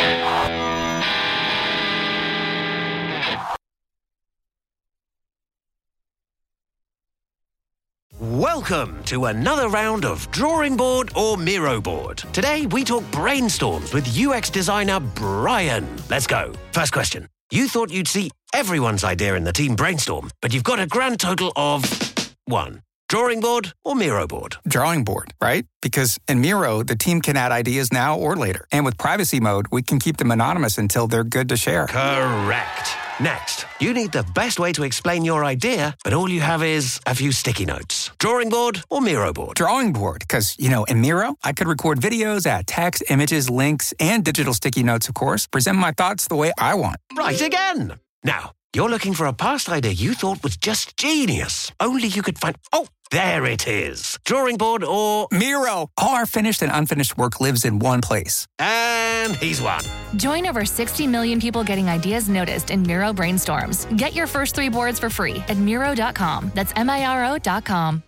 Welcome to another round of Drawing Board or Miro Board. Today we talk brainstorms with U X designer Brian. Let's go. First question. You thought you'd see everyone's idea in the team brainstorm, but you've got a grand total of one. Drawing board or Miro board? Drawing board, right? Because in Miro, the team can add ideas now or later. And with privacy mode, we can keep them anonymous until they're good to share. Correct. Next, you need the best way to explain your idea, but all you have is a few sticky notes. Drawing board or Miro board? Drawing board, because, you know, in Miro, I could record videos, add text, images, links, and digital sticky notes, of course, present my thoughts the way I want. Right again. Now, you're looking for a past idea you thought was just genius. Only you could find... Oh, there it is. Drawing board or... Miro. All our finished and unfinished work lives in one place. And he's won. Join over sixty million people getting ideas noticed in Miro Brainstorms. Get your first three boards for free at Miro dot com. That's M I R O dot com.